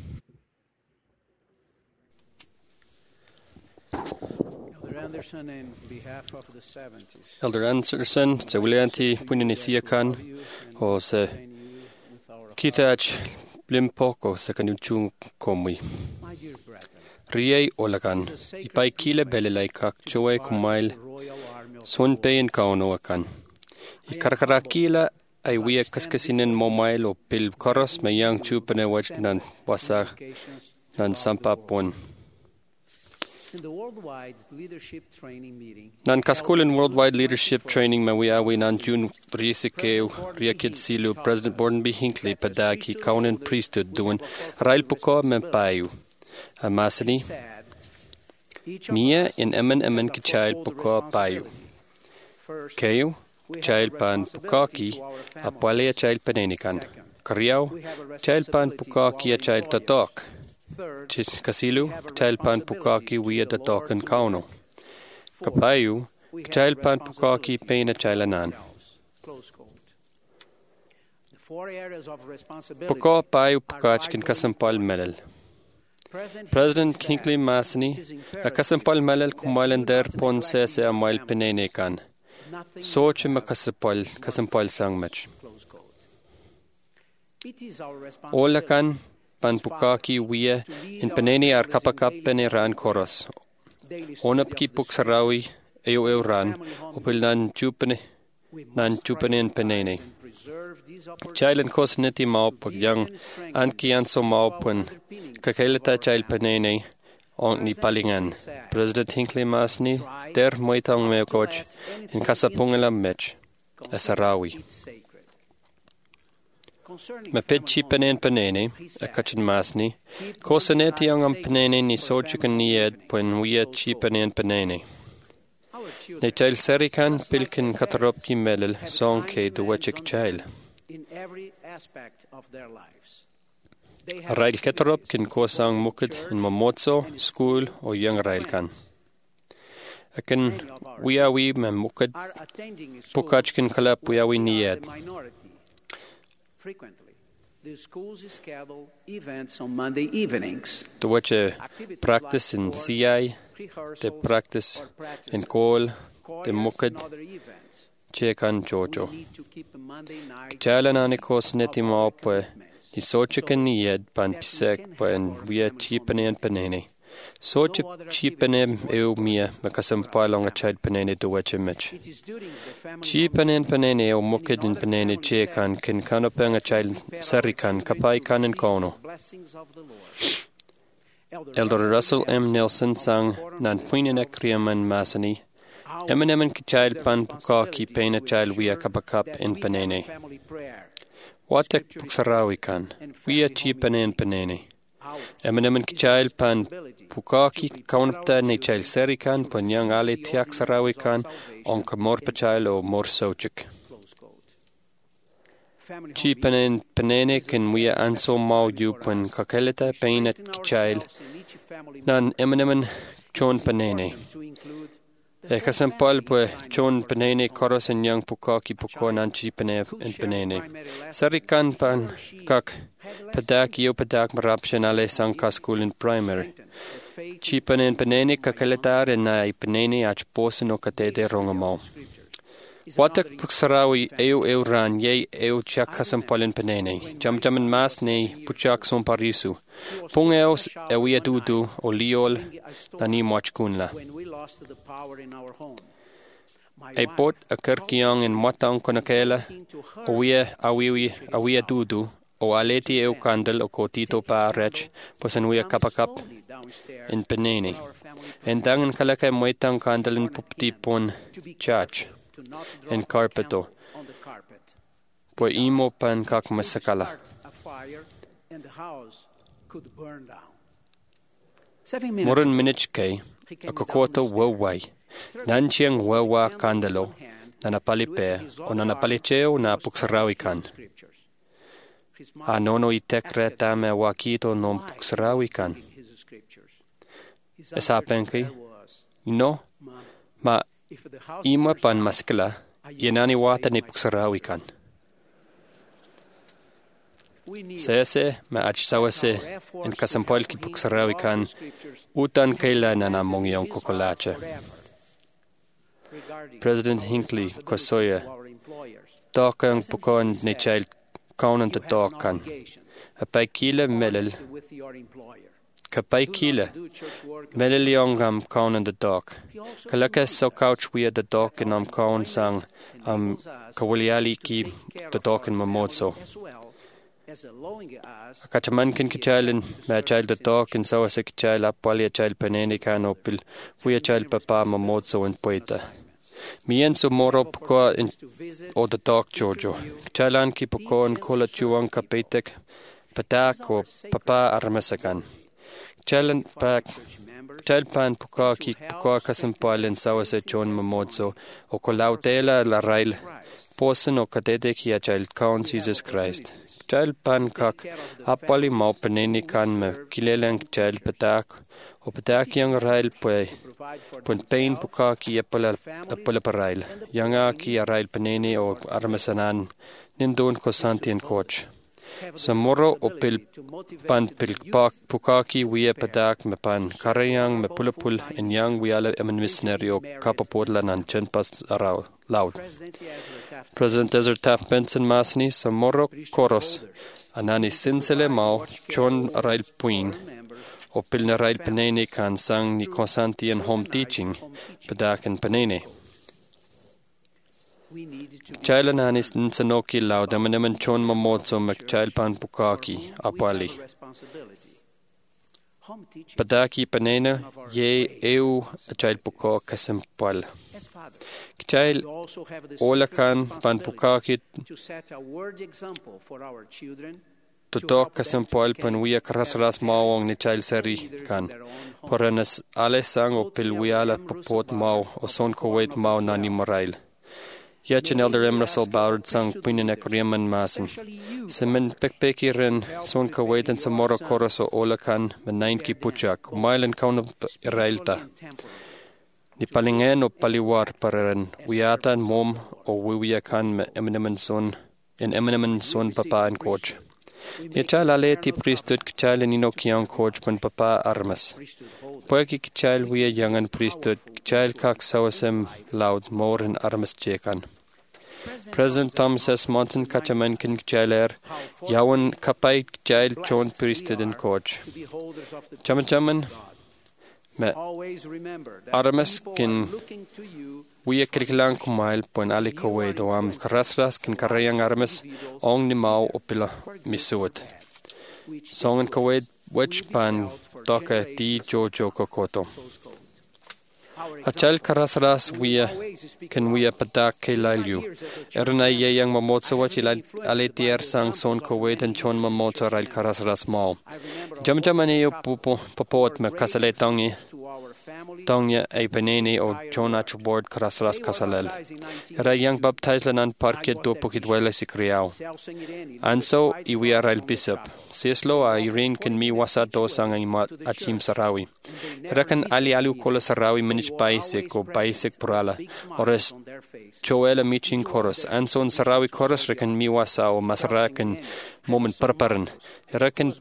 Elder Anderson, sa Willianti Puninisiakan, o sa Kitach Blimpok o sa Kanuchung Komwi. Riay Olakan, ipay kila belelay kak joe kumail son payin kauno akan. Ikarkarakila ay wiya kaskasinin momail o pil koros mayang chupane waj nan wasa nan sampapon. Nan kaskulin Worldwide Leadership Training mawiawi nan June risikeu riakid silu President Gordon B. Hinckley padaki kaunin priesthood duan rail puko mempayu. Amasani Mia in emen emen kichail puko payu. Kayu child pan pukaki apwale a child panenikan. Kariao child pan pukaki a child tatok. Kasilu child pan pukaki we a tatok and kauno. Kapayu child pan pukaki pain a child anan. Puko payu pukachkin kasampal medal. President Hinckley Masani a kasampal medal kumailender pon se se a mail penenekan. Soche me kasampal kasampal sangmach. Olakan pan pukaki wiya in peneni ar kapakap pene ran koros. Onap ki puksarawi eo eo ran upil nan chupene nan chupene in penene. Child kos neti maup yang anki anso maupun kakailata child penene on ni palingan. President Hinckley Masni der moitang me coach in kasapungela mech. a Sarawi. Ma pedchi panen panene, a kachin masni, kosaneti ang ang panene ni sochikan nied puen wia chi panen panene. Ne tail serikan pilkin kataropki melel sonke duwachik chail. Rail kataropkin kosang mukid in mamotso, school o young rail kan. Akin wiawi me mukid pukachkin kalap wiawi nied. Frequently, the schools schedule events on Monday evenings. The watch a practice in C I, the practice in call, the mukad, chekan jojo. Chalan anikos neti maupwe, he sochikan nied pan pisek pan via cheapane and panene. Sochip cheapane eu mia, makasam palong a child panene to watch a match. Cheapane and panene o mukid in panene chekan kin kanopang a child sarikan kapai kan and kono. Elder Russell M. Nelson sang nan puinen ekriaman masani. Eminem and child pan pukaki pain a child via kapakap in panene. Watek puksarawi kan, via cheapane and panene. Eminem and child pan pukaki kaunapta ne child serikan pan young ali tiak sarawi kan on kamorpa child o mor sochik. Cheapanen panene can we anso mau you pan kakeleta pain at child nan Eminem chon panene. Ekasam palpwe chon panene koros and young pukaki pukon and cheapane and panene. Sarikan pan kak padak yo padak marapshan ale sanka school in primary. Cheapane and panene kakeletar and na panene ach posen o katede rongamo. Watak puksarawi eu eu ran ye eu chak kasam polin panene. Jam jaman mas ne puchak son parisu. Pung eos ewi adudu o liol tani moch kunla. A pot a kirkiang in matang konakela o wia awiwi awia dudu o aleti eu kandel o kotito pa rech posan wia kapakap in panene. En dangan kalaka moitang kandel in pupti pon chach. En carpeto. Po imo pan kak masakala. Moran minichke, a kokoto wawai. Nanchiang wawa kandalo, nanapalipe, o nanapalicheo na puksarawikan. Anono itekre tame wakito non puksarawikan. Esapenki, no, ma ima pan maskala, yenani wata ni puksarawikan. Sese ma ach sawase in kasampol ki puksarawikan utan kaila na namong yung kokolache. President Hinckley kosoya takang pukon ni child kaunan to takan. Apay kila melel kapay kila melel yongam kaunan the dog. Kalaka so couch we at the dog in am kaun sang am kawaliali ki the dog in mamotso. Kachaman kin kichalin ma child the dog in so as a child up wali a child paneni kan opil we a child papa mamotso and poeta. Mien so morop ko in o the dog Jojo. Chalan ki poko en kola chuang kapetek patak o papa armasakan. Chalan pak chalpan puka ki puka kasampalen sawa se chon mamotso o kolautela la rail posen o kadede ki a child count Jesus Christ. Chalpan kak apali mau peneni kan me kilelang child patak o patak yang rail pue pun pain puka ki apala apala parail yanga ki a rail peneni o armasanan nindon ko santien coach. Samoro o pil pan pil pak pukaki wia padak me pan karayang me pulapul en yang wiala eman missionary o kapapodla nan chenpas araw loud. President Ezra Taft Benson Masni Samoro koros anani sinsele mau chon rail puin o pil na rail penene kan sang ni konsanti en home teaching padak en penene. Child anis nsanoki lau damaneman chon mamotso mek child pan pukaki apali. Padaki panena ye eu achail puko kasempal. Kichail olakan pan pukakit tutok kasempal pan wia karasras mawong ni chail seri kan. Poranas ale sang o pilwiala popot maw o son Kuwait maw nani morail. Yachin elder em Russell Ballard sang puinen ek rieman masen. Semen pekpeki ren son Kuwait en samoro koros o olakan menain ki puchak. Mailen kauna irailta. Ni palingen o paliwar pareren. Wiatan mom o wiwiakan me eminemen son en eminemen son papa en coach. Ni chail ale ti priesthood kichail nino kiang coach pan papa armas. Poeki kichail wia yangan priesthood kichail kak sawasem loud more in armas chekan. President Thomas S. Monson kachaman kin kichailer yawan kapai kichail chon priesthood in coach. Chaman chaman me armas kin wia kirkilang kumail pon ali Kuwait o am karasras kin karayang armas ong ni mau opila misuot. Songan Kuwait wech pan toka di jojo kokoto. Achal karasras wia kin wia padak ke lalyu. Erna ye yang mamotso wach ilal aletier sang son Kuwait en chon mamotso rail karasras mau. Jam jamane yo pupo popot me kasale tongi. Tongya ay penene o chon ach board karasras kasalel. Era yang baptized lan parket do pukit wala si kriyaw. Anso iwia rail bishop. Sislo a irin kin mi wasa do sang ay mat achim sarawi. Era kan ali alu kola sarawi minich baisik o baisik purala. Ores choela michin koros. Anso sarawi koros rekan mi wasa o masarakan moment parparan. Era kan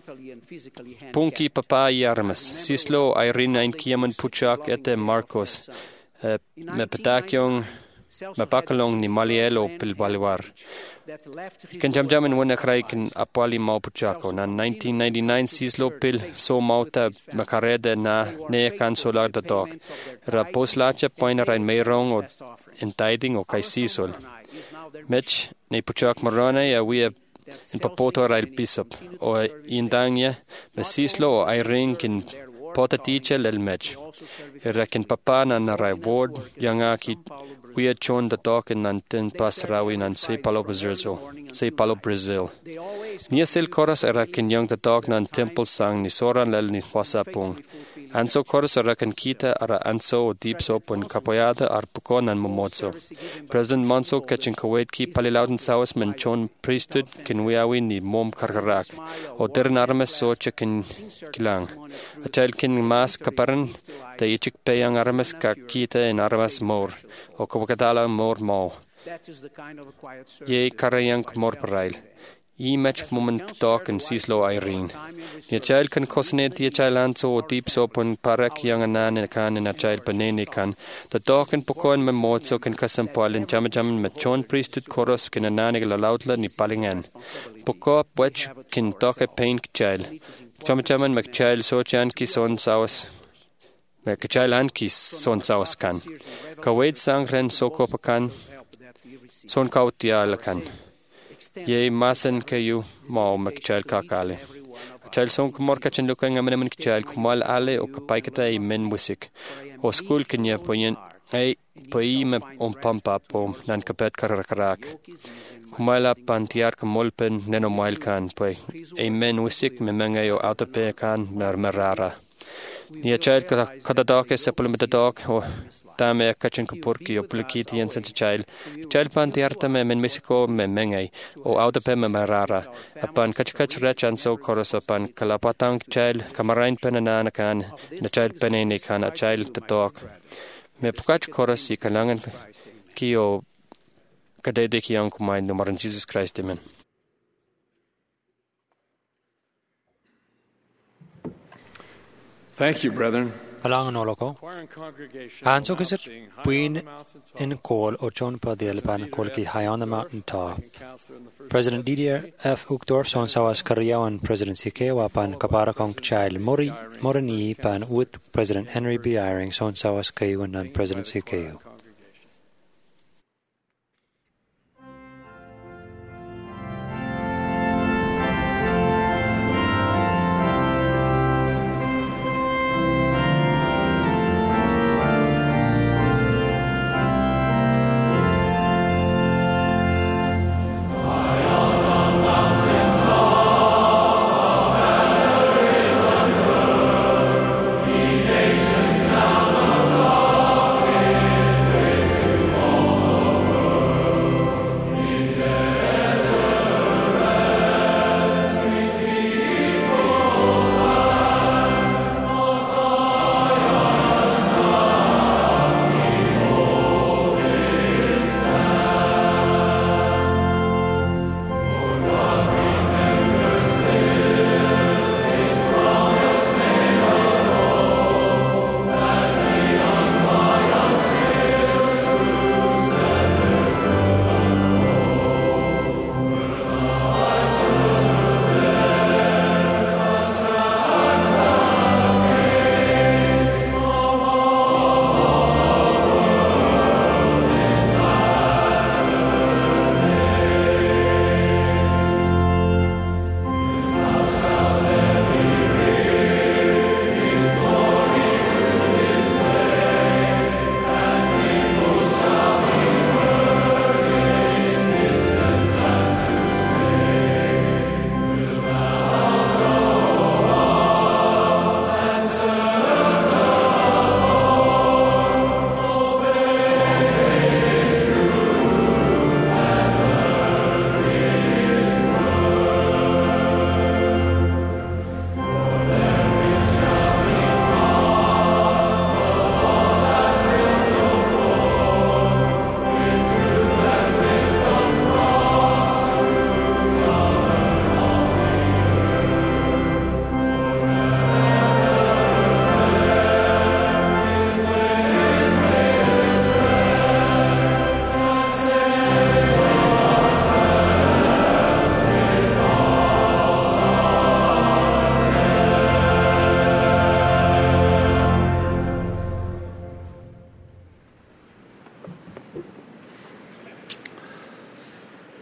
punki papa yarmas. Sislo ay rin ein kiaman puchak ete Marcos. Uh, me patakyong me bakalong ni Malielo pilbaliwar. Kan jam jamin wena kray kan apali mau puchako. Na nineteen ninety-nine sislo pil so mauta makarede na ne kan solar da dog. Ra poslacha poina rain meirong o entaiding o kay sisol. Mech ne puchak marona ya wia in papoto rail bishop o indangya me sislo o airing kin pota teacher lel mech. Rekin papa na na rai ward yanga ki wia chon da dok in nantin pasrawi nan se palo Brazil se palo Brazil. Nia sil koras erakin yang da dok nan temple sang ni soran lel ni wasapung. Anso koras erakin kita ara anso o deep soap un kapoyada ar pukon nan momotso. President Monso kachin Kuwait ki palilauden sawas men chon priesthood kin wiawi ni mom kargarak. O derin armes so chikin kilang. A child kin mas kaparan da ichik peyang armes ka kita in armes mor. O kubakadala mor mau. Ye karayang mor parail. I match moment talk and sislo Irene. Your child can cosnet your child anso o deep soap on parak young anan and can and a child panene can. The dog and pokon me motso can custom pal and jamajam machon priesthood chorus can ananig lautla ni palingan. Poko wetch can talk a paint child. Jamajaman mac child so chan ki son saus. Mac child and kiss son saus can. Kawait sangren so copacan. Son kautia lacan. Ye masen kayu mau makchal kakale. Child song kumor kachin looking a minimum child kumal ale o kapaikata a men wisik. O school kenya poyen a poem on pampa pom nan kapet karakarak. Kumala pantiar kamolpen neno mailkan poy. A men wisik memanga o autope kan mermerara. Nia child kadadok is supplement dog o tame kachin kapurki o pulkiti and sent child. Child pantiarta me men misiko me mengay o autope me merara. Upon kachkach rech and so chorus upon kalapatang child kamarain penananakan the child penanikan a child the dog. Me pukach chorus y kalangan ki o kadede ki ang kumain numaran Jesus Christ amen. Thank you, brethren. Palangan oloko. Anso kisit buin in call or chon pa de alpan call ki high on the mountain top. President Didier F. Uchtdorf son sawas karyawan President C K wapan kapara kong child Mori Morini pan with President Henry B. Eyring son sawas kayuan nan President C K.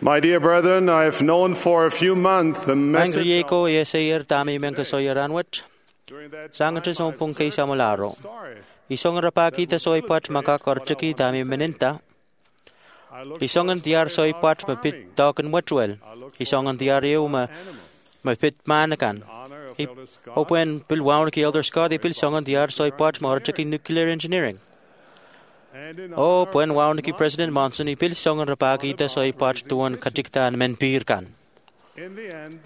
My dear brethren, I have known for a few months the Ang message riye ko yesayer tami men kasoyaran wat. during that Sang time ito sa I've pong served kay samularo. story. Isong rapaki ta soy pat makakorchaki tami meninta. I look Isong for ang tiar stories soy about pat farming, mapit token watwell. Isong ang tiar yu ma animals, mapit manakan. honor of I Elder Scott, open pil wawn ki elder Scott ipil song ang tiar soy pat maorchaki nuclear engineering. and in O honor puen of wawn ki Monson. President Monson ipil song ang rapaki ta soy pat tuan katiktan men pirkan. In the end,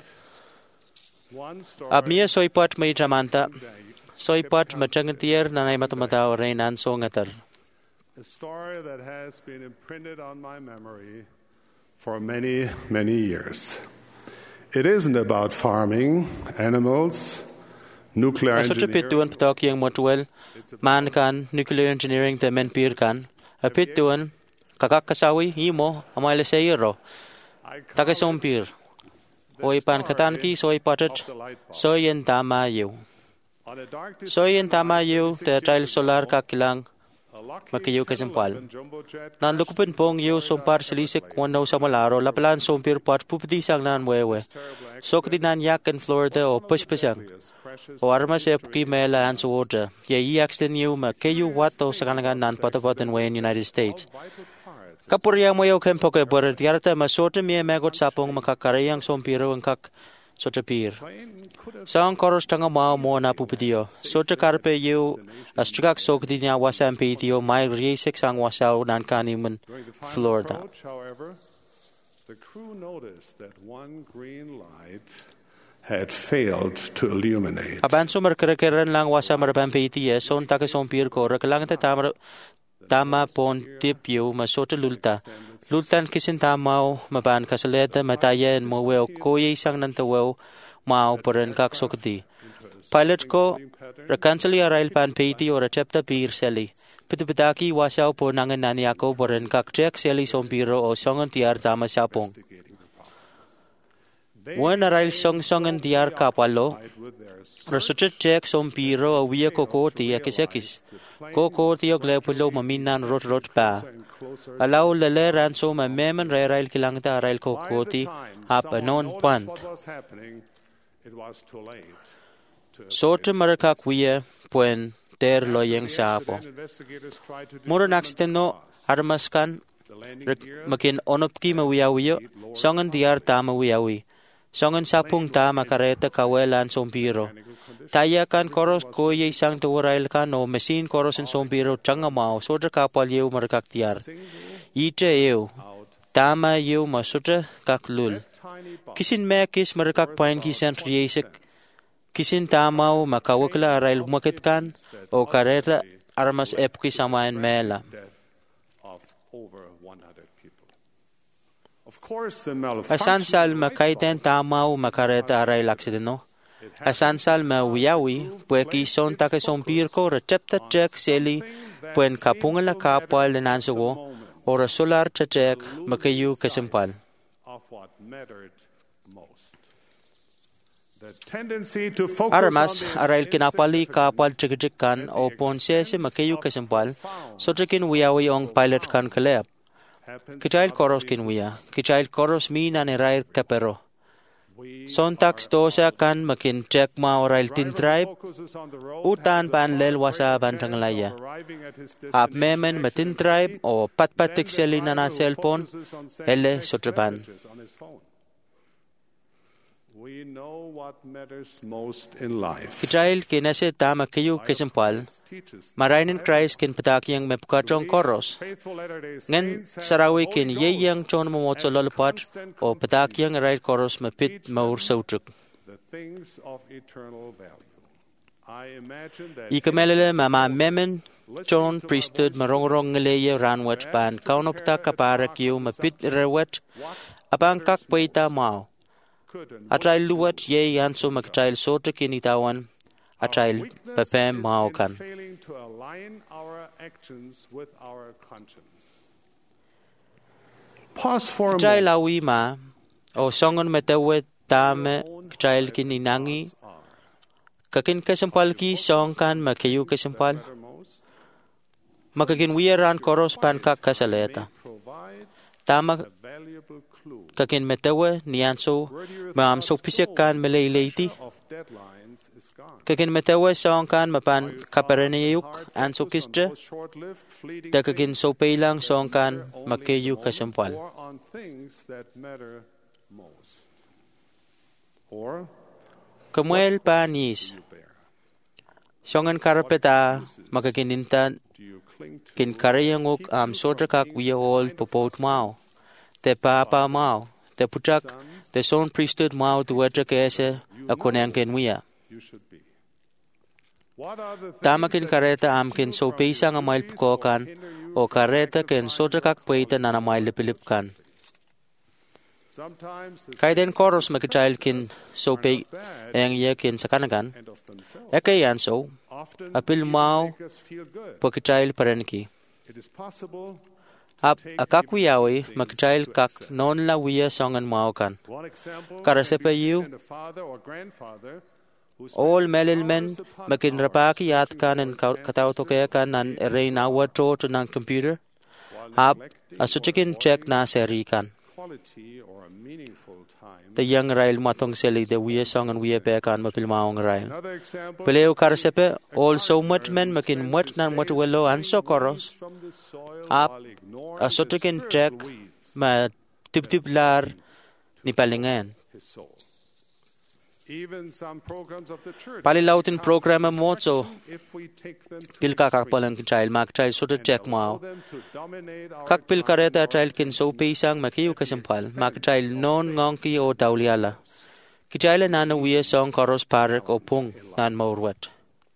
one story Ab mia soy pat may tramanta. Soy pat machangan tiar nanay matamataw reinan so ngatar. a story that has been imprinted on my memory for many, many years. It isn't about farming, animals, nuclear Aso engineering. pit tuan patok yang motwell man kan nuclear engineering te men pir kan. A pit tuan kakak kasawi imo amale sayro. I call Taka it sompir. the Oy pan story katan ki soy patat of the light bulb. soy en tama yu. On a dark Soy en December tama night yu thirty-six te years trail ago, solar kakilang a Lockheed makayu ten kasimpal. eleven jumbo jet Nan crashed lukupin pong yu sompar silisik wanaw sa malaro lapalan sompir pat pupdi sang nan wewe. Sok di nan yak in Florida o puspasang. crashes O armas e puki mela an so order. Ye i accident yu ma kayu wato sa kanagan nan patapot in way in United States. vital parts Kapuriang mo yaw kempo ke burat yarata masota mi megot sapong makakarayang sompiro ang kak sota pir. plane could have Sang koros tanga mao mo na pupidio. Sota karpe yu astrikak sok di niya wasam pitio may riesik sang wasaw nan kaniman during the final Florida. approach, however, the crew noticed that one green light had failed to illuminate. Aban sumar kere-keren lang wasam marapam pitio son taka sompir ko rakalang ta tamar tama pon tip yu masota lulta. Lultan kisin tamaw maban kasaleta matayen mo weo koye isang nantawew mao paren kak sokti. Pilot ko rakansali arail pan piti o rachepta pir seli. Pitipitaki wasaw po nangan nani ako paren kak check seli sompiro o songan tiar tama sapong. Wan arail song songan tiar kapalo rasuchet check sompiro o wiya kokoti akisekis. Kokoti o glepulo maminan rot rot pa. Alaw lele ranso ma memen rail kilang ta rail kokoti ap anon pant. What was happening, it was too late. Sote marakak wiya puen ter loyeng sapo. Investigators tried to Muran accident no armaskan makin onopki mawiyawiyo songan diar ta mawiyawi. Songan sapung ta makareta kawelan sompiro. Taya kan koros koye isang tuwarail kan o mesin koros en sompiro changa mao sote kapal yew marakak tiar. Ite yew tama yew masuta kaklul. Kisin me kis marakak pain kisan riyesik. Kisin tamaw makawakla arail umakit kan o kareta armas epki samayan mela. of over one hundred people. Of course, the Asan malfunction sal makaiten tamaw makareta arail aksideno. Asan sal mawiyawi pueki son take sompir ko recepta check seli puen kapungala kapal nansugo ora solar check makayu kasimpal. of what mattered most. The tendency to focus Armas on the arail kinapali kapal chikchik kan o ponse se makayu kasimpal sotrikin wiyawi ong pilot kan kalep. happened Kichail koros kin wiya. Kichail koros mi na ni rail kapero. Sontax dosa kan makin check ma orail tin tribe. focuses on the road Utan pan lel wasa bantang laya. arriving at his Ap memen matin tribe o patpatik seli na na cellphone. Ele sotrapan. on his phone. We know what matters most in life. Kichail kinase tama kayu kisimpal. Teaches Marainin Christ kin patakyang mepukatong koros. faithful Latter-day Ngan Saints have sarawi the kin Holy yeyang Ghost chon momotso lolapat o patakyang rail koros mapit maur sautruk. the things of eternal value. I imagine that Ikamelele mama memen chon priesthood marongrong ngeleye ranwat pan kaunopta kaparak yu mapit rewet apang kakpaita mao. could and Atray luwat ye yanso magtrail sote kinitawan atrail pepem mao kan. failing to align our actions with our conscience. Pause for a Trail moment. awi ma o songon metawet tame trail kininangi kakin kasimpal ki song kan makayu kasimpal makakin wiyaran koros pan kak kasaleta Provide tama valuable kakin metawa nianso maam so pisyak kan meleileti kakin metawa song kan mapan kaparanayuk anso kistra da kakin so pailang song kan makeyu kasampal Kamuel panis songan karapeta makakininta kin karayanguk am sotrakak wiya all popot mau te papa mau te putak te son priesthood mau tu watra kese akonang ken wiya tamakin kareta am kin so peisang amail pukokan o kareta ken sotrakak peita nanamail lipilipkan kaiden koros makichail kin so pe ang ye kin sakanagan ekayan so apil mau pakichail parenki ap akakwiyawi makichail kak non la wiya songan mau kan karasepa yu all melil men makin rapaki yat kan en kataw to kaya kan nan erei na wato to nan computer ap asuchikin check na seri kan the young rail matong seli the wiya song and wiya back on mapil maong rail peleu karasepe also much men makin much nan much wello and so koros ap asotikin check ma tip tip lar ni palingan palilautin program mo so pilka kak palang child mak child so to check mau kak pil kareta child kin so pisang makiu kasampal mak child non ngongki o tauliala ki child nana wiya song koros parak o pung nan maurwat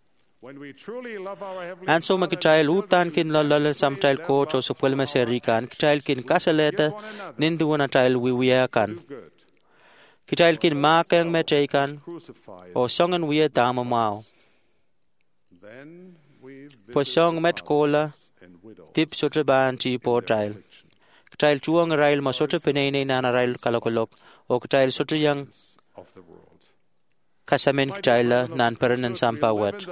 and so mak child utan kin lalal sam child ko cho so pul maserikan child kin kasaleta ninduana child wi wiya kan Kitail kin makang metaikan o songan wiya dama mau. Po song met kola tip sotra ban ti po trail. Kitail chuang rail ma sotra penene nana rail kalakolok o kitail sotra yang kasamen kitaila nan peranan sampa wet.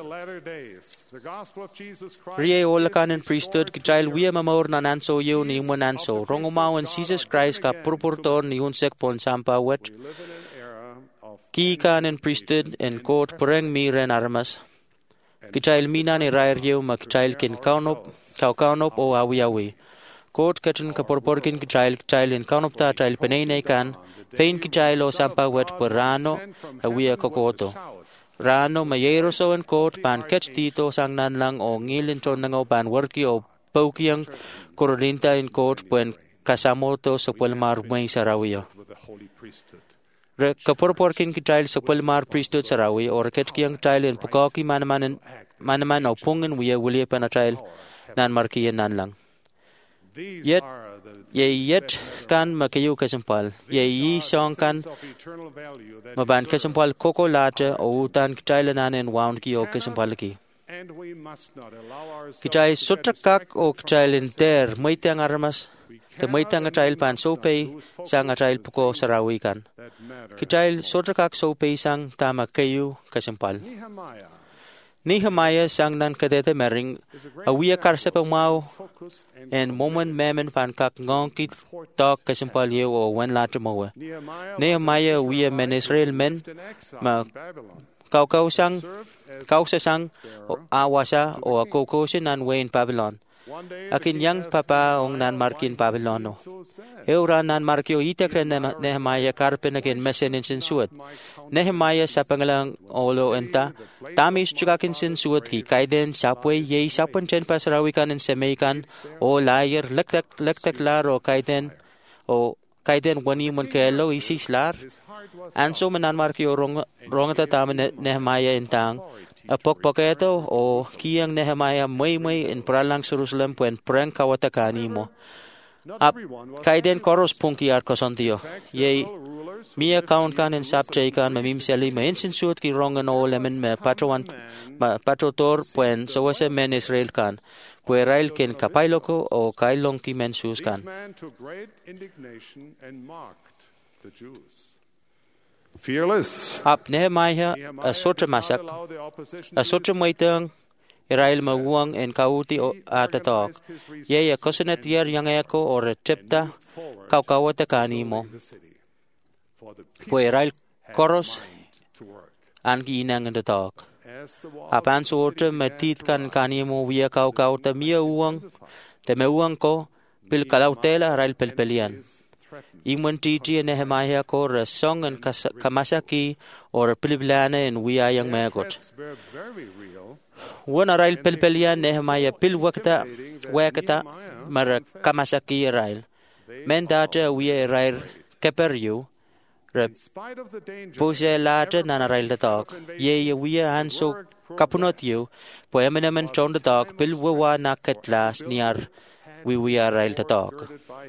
Rie olakan in priesthood kitail wiya mamor nan anso yu ni mo nanso rongomao and Jesus Christ ka purpurtor ni unsek pon sampa wet. Ki kan in priesthood in court pereng mi ren armas. Kitail mina ni rair yu ma kitail kin kaunop kau kaunop o awi awi. Court katin ka purpurkin kitail kitail in kaunop ta kitail penene kan pain kitail o sampa wet perano awiya kokoto. Rano mayero so en court pan catch tito sang nan lang o ngilin ton nango pan worki o paukiang kororinta in court puen kasamoto sa puelmar may sarawiyo. Re kapurporkin ki child sa puelmar priesthood sarawi or catch kiyang child in pukaki manaman manaman o pungin wiya wuli pan a child nan markiyan nan lang. Yet ye yet kan makayu kasampal ye yi song kan maban kasampal koko late o utan kitaila nanen wound ki o kasampal ki kitai sutrakak o kitailin ter maitang armas te maitang kitail pan sope sang kitail puko sarawi kan kitail sutrakak sope sang tama kayu kasampal Nehemiah sang nan kadete mering awiya karsepa mau and moment memen pan kak ngongkit tok kasimpal ye o wen latre mowa. Nehemiah awiya men Israel men ma kau kau sang kau sa sang awasa o koko sin nan way in Babylon. Akin yang papa ong nan markin Babylon no. Eura nan markio itak Nehemiah karpen akin mesen in sinsuat. Nehemiah sa pangalang olo enta tamis chukakin sinsuat ki kaiden sapwe ye sapan chen pasarawikan in semeikan o layer lektak lektak lar o kaiden o kaiden wani mon kelo isis lar anso manan markio rong rong ta tam Nehemiah intang apok paketo o kiyang Nehemiah may may in pralang Jerusalem puen preng kawatakani mo ap kaiden koros pungki ar kosantio ye mi account kan in sapche kan mamim seli ma insinsut ki rongan o lemon me patrowan patrotor puen sawase men Israel kan puerail ken kapailoko o kailong ki mensus kan Fearless. Ap Nehemiah a sotra masak a sotra moitang Israel mawuang en kauti o atatok ye a kosenet yer yang eko or chepta kau kau te kani mo. Po Israel koros an ki inang in the talk. Apan sote metit kan kani mo via kau kau te mia uang te me uang ko pil kalau tela Israel pelpelian. Imun titi Nehemiah ko resong en kamasaki or pilblane en wiayang megot. Wan Israel pelpelian Nehemiah pil wakta wakta mar kamasaki Israel. Men data wiya Israel keperyu re puse late nan Israel the talk. Ye ye wiya hanso kapunot you po emenemen ton the talk pil wawa naketlas niar we we are Israel the talk.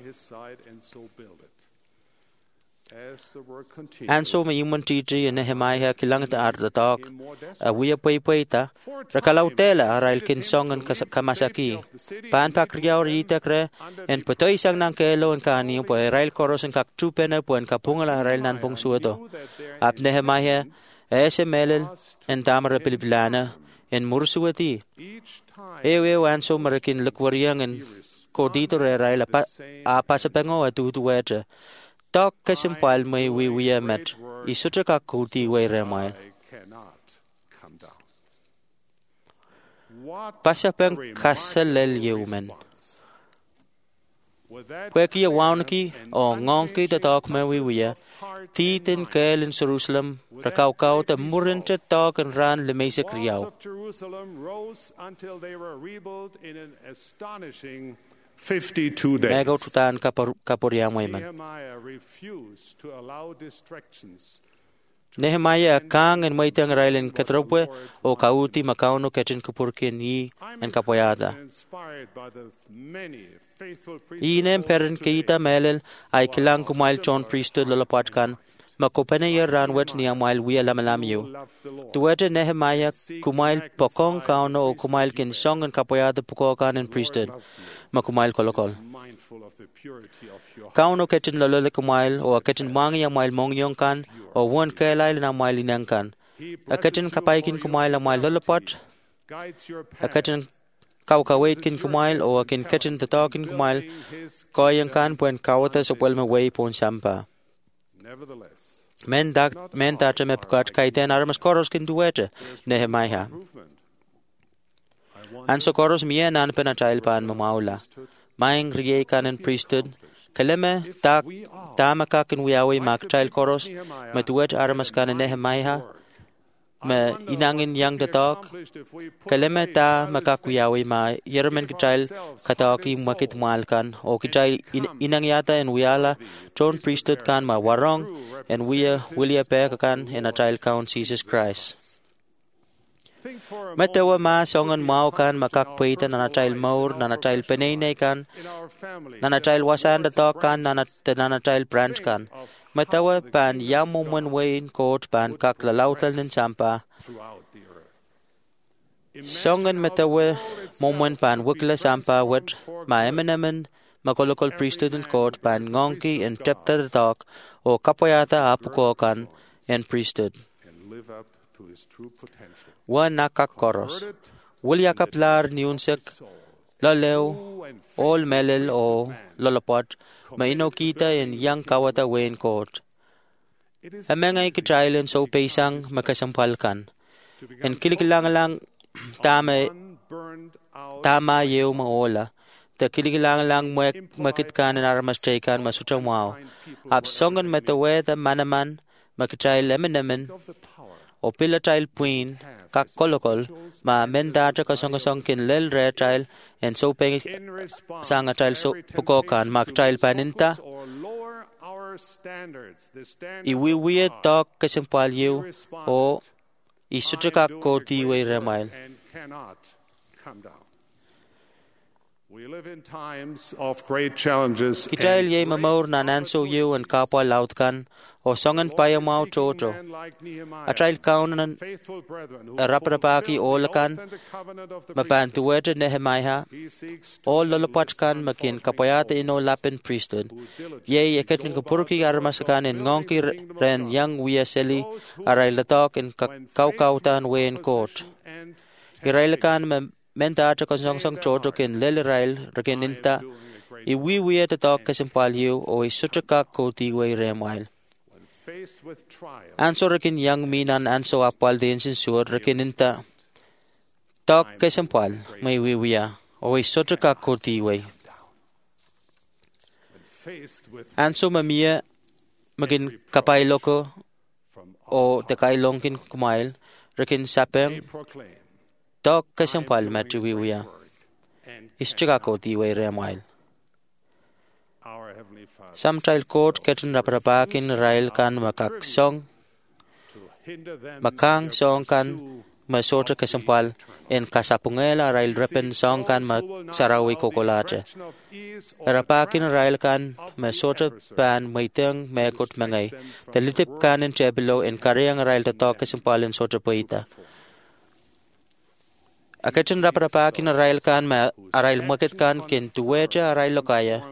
And so me human titi and Nehemiah kilang ta ar the talk. A we a pay pay ta. Rakalautela Israel kin song and kamasaki. Pan pakriya or itakre and patoy sang nang kelo and kani po Israel koros and kak two pena po and kapungal Israel nan pong suoto. Ap Nehemiah ese melel and tamara piliplana and mursuati. Ewe wan so marakin lukwariang and kodito Israel a pasapengo at tu weta. Talk kasimpal may we we met. Isutra ka kuti way remail. Pasapeng kasalel yumen. Kweki awanki o ngonki the talk may we we. Titin kel in Jerusalem. Rakau kau te murente talk and ran le mesa kriau. Jerusalem rose until they were rebuilt in an astonishing fifty-two days. Nehemiah refused to allow distractions. Nehemiah kang and maitang Israel katropwe o kauti makauno ketin kupurkin yi and kapoyada. Inem peren kita melel ay kilang kumail chon priesthood lalapatkan makopene yer ranwet ni amail wiya lamalam yu. Tuwete Nehemiah kumail pokong kauno o kumail kin song and kapoyada pukokan and priesthood. Makumail kolokol. Kauno ketin lolole kumail o ketin mangi amail mongyong kan o one kailay na amail inang kan. A ketin kapaikin kumail amail lolopot. A ketin kaukawait kin kumail o akin ketin tatakin kumail koyang kan puen kawata sa puelma way pon sampa. Men dak men tata me pukat kaiten armas koros kin duwete Nehemiah. An so koros mia nan penachail pan mamaula. Maing riye kanen priesthood. Kaleme tak tamaka kin wiawi mak child koros. Metuet armas kanen Nehemiah. Me inangin yang datok. Kaleme ta makakwiawi ma yermen kichail kataki makit malkan. O kichail inang yata en wiala. Tron priesthood kan ma warong. And we William Peck kan in a child count Jesus Christ. Metawa ma songan mau kan makakpaitan na child maur na child penene kan na child wasan datok kan na na child branch kan. Metawa pan yamuman wain court pan kaklalautal nin sampa. Songan metawa moment pan wikla sampa wet ma emenemen makolokol priesthood in court pan ngonki and tepta the talk o kapoyata apukokan and priesthood. Wan nakak koros. Wulya kaplar niunsek laleo all melel o lolopot maino kita in yang kawata wain court. Amengay kitrail and so paisang makasampalkan. And kilikilang lang tama tama yeo maola. The kilikilang lang makit kan and armas chaykan masutang wow. Absongan metawe the manaman makitrail emenemen o pilatrail puin kak kolokol ma mendata kasongasong kin lel retrail and so peng sangatrail so pukokan maktrail paninta iwiwiye tok kasimpal yu o isutraka ko tiway remail. We live in times of great challenges. Kitrail ye mamor na nanso yu and kapwa lautkan o songan payamau choto. A trial kaunan a raprapaki olakan mapantuwete Nehemiah all lolopatkan makin kapayata ino lapin priesthood. Ye eketin kapurki armasakan in ngonki ren yang wiaseli aray latok in kaukautan way in court. Irailakan men data konsong song choto kin lelirail rekininta I wiwia ta tok kasimpal yu o I sutraka ko tiway remwail. Anso rakin yang minan anso apal din sinsur rakininta tok kasimpal may wiwia o I sutraka ko tiway. Anso mamia magin kapailoko o takailongkin kumail rakin sapeng tok kasimpal matri wiwia. Istrika ko tiway remwail. Samtrail court ketin raprapakin rail kan makak song makang song kan masota kasampal en kasapungela rail repen song kan maksarawi kokolate rapakin rail kan masota pan maiteng mekot mangay telitip kan en chebilo en karyang rail tatok kasampal en sota poita aketin raprapakin rail kan ma rail market kan ken tuweja rail lokaya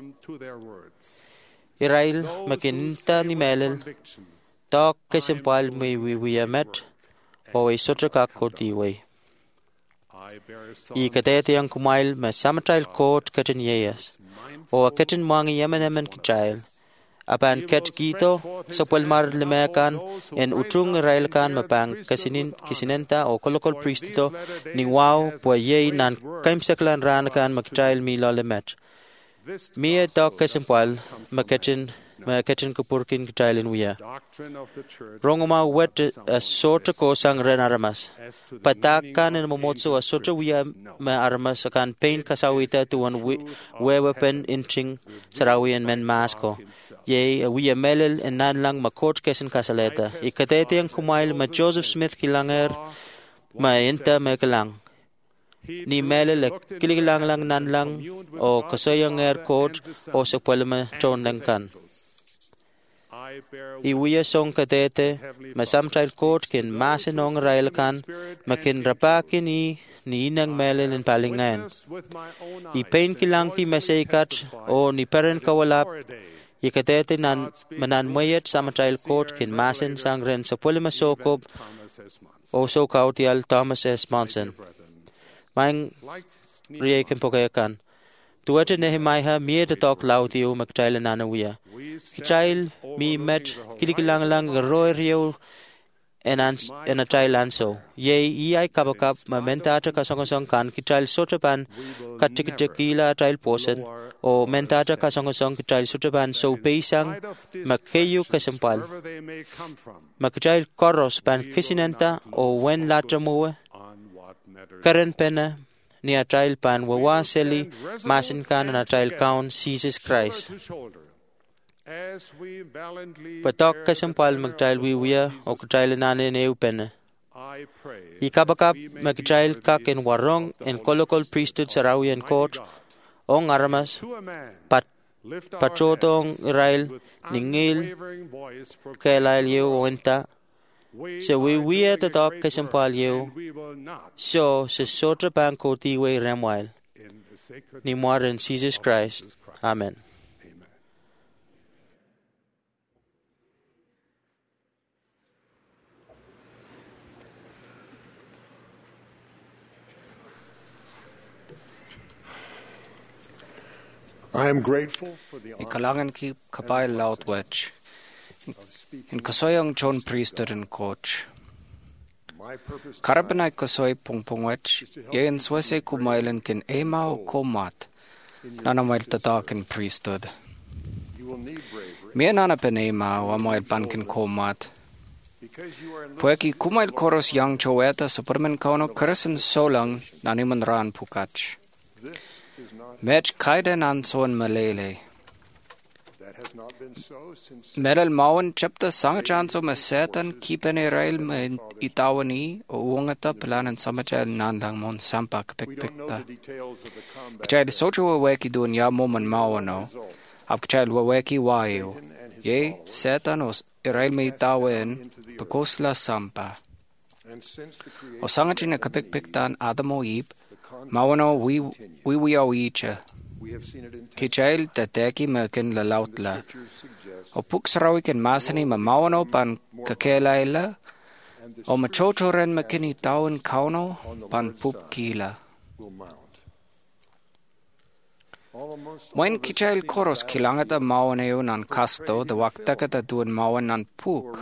Irail makinta ni melel tok kasimpal may wiwiyamet o ay sotraka ko tiway. I katete ang kumail ma samatrail court katin yeyas o akatin mga yaman-yaman kitrail apan kat kito sa palmar limekan en utung irail kan mapang kasinin kisinenta o kolokol priestito ni wow po yey nan kaimsaklan ranakan magtrail milo limet. Mia tok kasimpal makachin makachin kupurkin kitailin wiya. Rongoma wet a sorta ko sang ren aramas. Patakan en momotso a sorta wiya ma aramas akan pain kasawita tuan wewe pen inching sarawi en men masko. Ye wiya melel en nan lang makot kesin kasaleta. Ikatete ang kumail ma Joseph Smith kilanger ma enta me kalang. Ni melel kililang lang nan lang o kasayang air court o sa palama chon lang kan. Iwiya song katete masamtrail court kin masinong rail kan makin rapakin ni ni inang melel in palingan. Ipain kilang ki masaykat o ni peren kawalap ikatete nan manan mayat samtrail court kin masin sangren sa palama sokob o so kautial Thomas S. Monson. Maing riay kempokayakan. Tuwete Nehemiah miye tatok lautiyo magtrail nanawiya. Kitrail mi met kilikilang lang roy riyo en a trail anso. Ye iyay kabakap mamentata kasongosong kan kitrail sotapan katikitikila trail posen o mentata kasongosong kitrail sotapan so beisang magkayo kasampal. Magtrail koros pan kisinenta o wen latramuwa. Karen pena ni a trial pan wawaseli masin kan na trial count Jesus Christ. Patok kasampal mag-trial wiwiya o ka-trial nanin e pena. Ikabakap mag-trial kak en warong en kolokol priesthood sa rawian court o ngaramas pat patotong irail ningil kailail yu o enta. So we we at the talk kasampal yu. So sa sotra pang ko tiway remwail. Ni modern Jesus Christ. Amen. I am grateful for the Ikalangan ki kapay laut wech. In kasoyang John priesthood and coach. Karapanay kasoy pungpungwech, yayin swese kumailan kin ema o komat, nanamail tatakin priesthood. Mia nanapan ema o amail pankin komat. Pueki kumail koros yang choweta superman kauno karasin solang naniman ran pukach. Mech kaida nansoan malele. Meral mawan chapta sangachanso masetan kipene rail ma itawani o uangata pelanan samachal nandang mon sampak pekpekta. Kachal socho waweki dun ya moman mawano, ap kachal waweki wayo, ye setan o rail ma itawan pakosla sampa. O sangachina kapekpektan adamo ip, mawano wi wiwiaw icha. Kichail tateki makin lalautla. O puksarawi ken masani mamawano pan kakelaila. O machochoren makini tawin kauno pan pupkila. Moin kichail koros kilangata mawaneo nan kasto the waktakata duan mawan nan puk.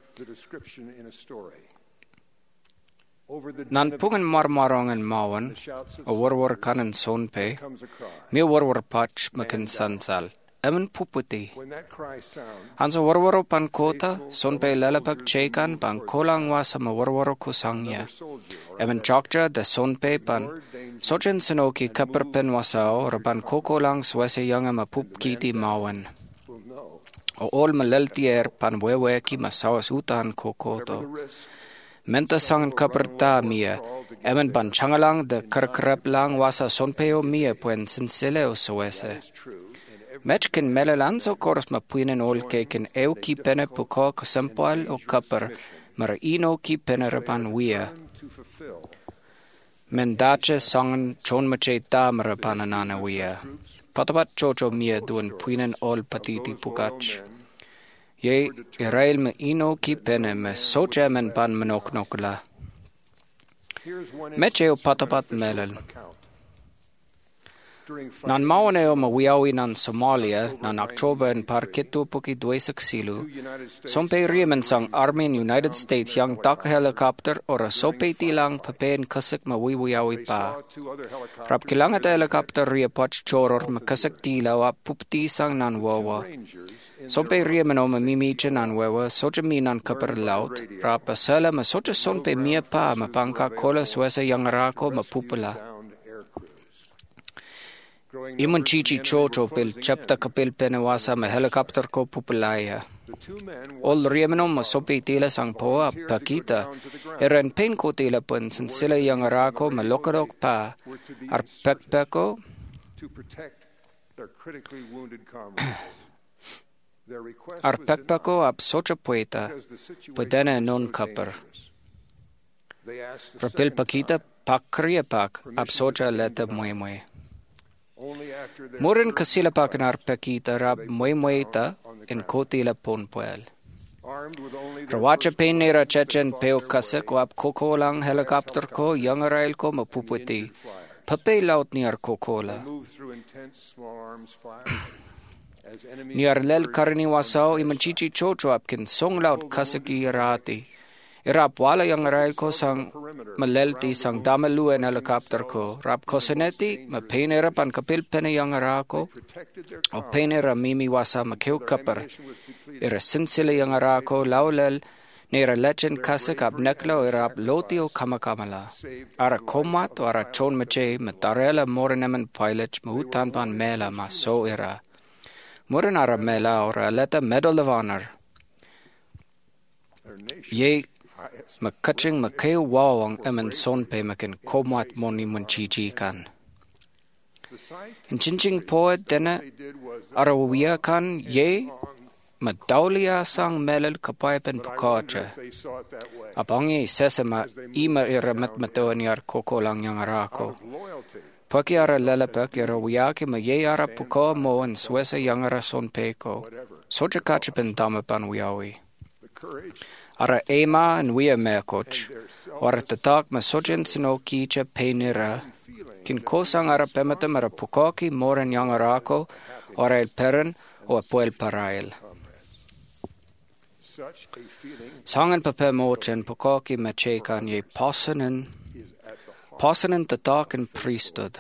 Nan pugan marmarong mawan, a warwar kanan sonpe, me warwar pach makin sansal, eman puputi. Hansa warwaro pan kota, sonpe lalapak chekan pan kolang wasa ma warwaro kusangya. Eman chokja de sonpe pan, sochen sinoki kapar pen wasao, raban kokolang swese yanga ma pup kiti mawan. O ol malaltier pan weweki masawas utan kokoto. Menta sangan kaperta mia, eman ban changalang de kerkrep lang wasa sonpeo mia puen sinsile o soese. Mechkin melelanzo koros ma puinen ol keken eu ki pene puko kasempoal o kaper, mar ino ki pene repan wia. Mendache sangan chon mache ta marapan anana wia. Patapat chocho mia duen puinen ol patiti pukach. Ye Israel me ino ki pene me soche men pan menok nokla. Meche o patapat melel. Nan mawaneo ma wiawi nan Somalia nan October en par kitu puki dwesak silu. Sompe riemen sang Army United States yang tak helicopter ora sope tilang papen kasik ma wiwiawi pa. Rap kilangat helicopter ria poch choror ma kasik tilaw ap pupti sang nan wawa. Sompe riemen o ma mimiche nan wawa soche mi nan kapar laut. Rap asala ma soche sompe mia pa ma pangka kola swesa yang rako ma pupula. Iman chichi chocho pil chapta kapil penewasa ma helicopter ko pupulaya. Ol riemeno ma sopi tila sang poa pakita. Eren pen ko tila pun sin sila yang rako ma lokarok pa. Ar pekpeko. Ar pekpeko ap socha pueta. Pudena non kapar. Rapil pakita pakriya pak ap socha leta mwe mwe. Murin kasila pakinar pekita rab mwe mweta in kotila ponpuel. Rawacha penera chechen peo kasik wap koko lang helicopter ko yang rail ko mapuputi. Pape laut niar kokola. Niar lel karni wasao imanchichi chocho apkin song laut kasiki rati. Irap wala yang rail ko sang malelti sang damalu en helicopter ko. Rap koseneti ma penera pan kapil pene yang rako. O penera mimi wasa ma keu kapar. Ira sinsila yang rako laulel. Nera lechen kasik ap nekla o irap loti o kamakamala. Ara komat o ara chon mache ma tarela morenemen pilot ma hutan pan mela ma so ira. Moren ara mela ora leta Medal of Honor. Ye makaching makeo wawang emen sonpe makin komat moni munchiji kan. In chinching poet dena arawia kan ye madaulia sang melel kapay pen pukacha. Abangi sesama ima iramat matoniar koko lang yang arako. Paki ara lelapek arawia ki ma ye ara puka mo en swesa yang ara sonpe ko. Socha kachipen damapan wiawi. Ara ema en wia mekoch, ora tatak ma sochen sino kicha penira, kin kosang ara pematam ara pukoki moren yang arako, ora el peren o apoel parail. Sangan pape mochen pukoki machekan ye posanen, posanen tatak en priesthood.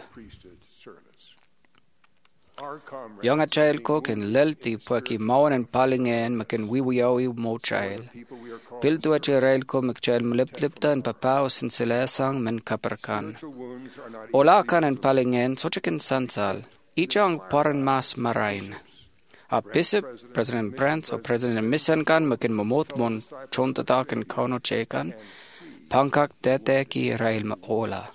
Yang a child ko kin lelti puaki mawan en palingen makin wiwiawi mo child. Piltu a child ko makchild mliplipta en papao sin silesang men kaperkan. Ola kan en palingen sochikin sansal. Ichang paran mas marain. A Bishop, President Brents o President Misenkan makin mamot mon chontatak en kono chekan. Pankak deteki rail ma ola.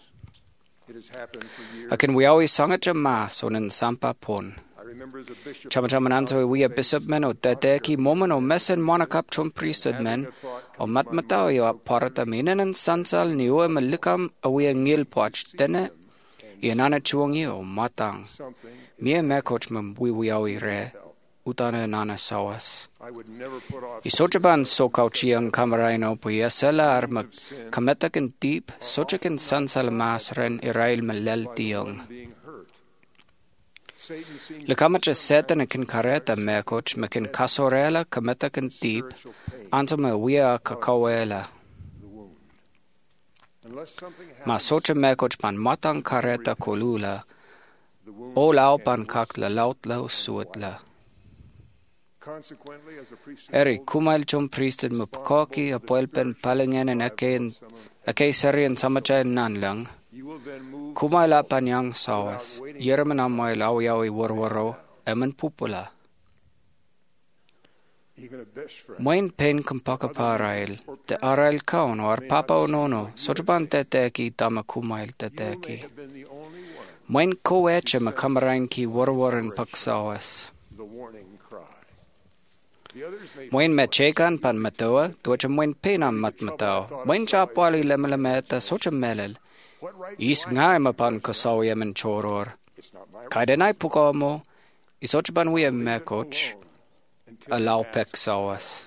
Akin wiawi sangacha mas onen sampa pon. Chamachamananto we a bishop men o deteki momen o mesen monakap chon priesthood men o matmatao yo aparata minen en sansal ni o malikam awi ngil poch dene yanana chuangi o matang. Mie mekoch mem wiwiawi re utana nana sawas. Isochaban sokauchiang kamaraino puyasela armak kametakin deep sochakin sansal mas ren irail malel tiong. Le kamacha seten kin kareta mekoch mekin kasorela kameta kin deep anto me wia kakawela. Ma soche mekoch pan matang kareta kolula o lau pan kak la laut lau suetla. Eri kumail chum priesthood me pukoki a poelpen palingen en akein akei serien samachay nanlang. Kumail apan yang sawas. Yerman amoy lau yawi warwaro eman pupula. Moin pen kampaka parail te arail kaun or papa onono sojaban teteki dama kumail teteki. Moin koeche me kamarain ki warwaran paksawas. Moin me chekan pan matoa, tuacha moin penam mat matao. Moin chapwali lemelemeta socha melel. Is ngai mapan kasaw yemen choror. Kaidenai pukamo, isochaban we mekoch, allow pek sawas.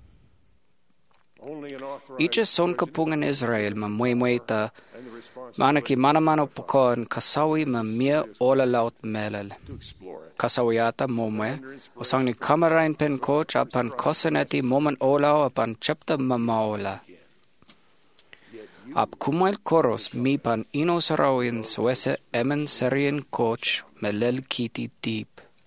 Icha son kapungan Israel ma muemweta, manaki manamano pukon kasawi ma mia ola laut melel. Kasawiyata momwe, osangni kamarain pen coach apan koseneti momen olaw apan chapta mamaola. Ap kumail koros mi pan ino sarawin swese emen serien coach melel kiti deep.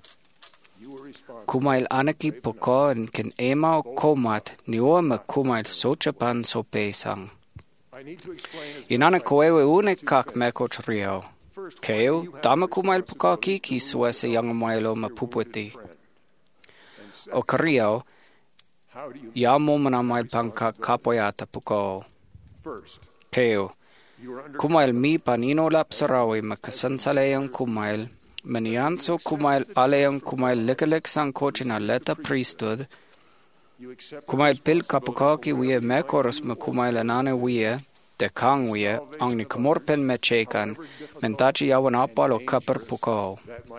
Kumail anaki poko en ken emao komat niwa me kumail socha pan so pesang. Inana koewe une kak me coach rio. Keo, dama kumail puka kiki suese yang mailo ma pupweti. O kario, ya momana mail panka kapoyata puko. Keo, kumail mi panino lapsarawi ma kasansalayang kumail, manianso kumail alayang kumail likalek sang kochina leta priesthood, kumail pil kapukaki wiye mekoros ma kumail anane wiye, de kang wiye, ang ni kamorpen me chekan, mentachi yawan apalo kapar pukao.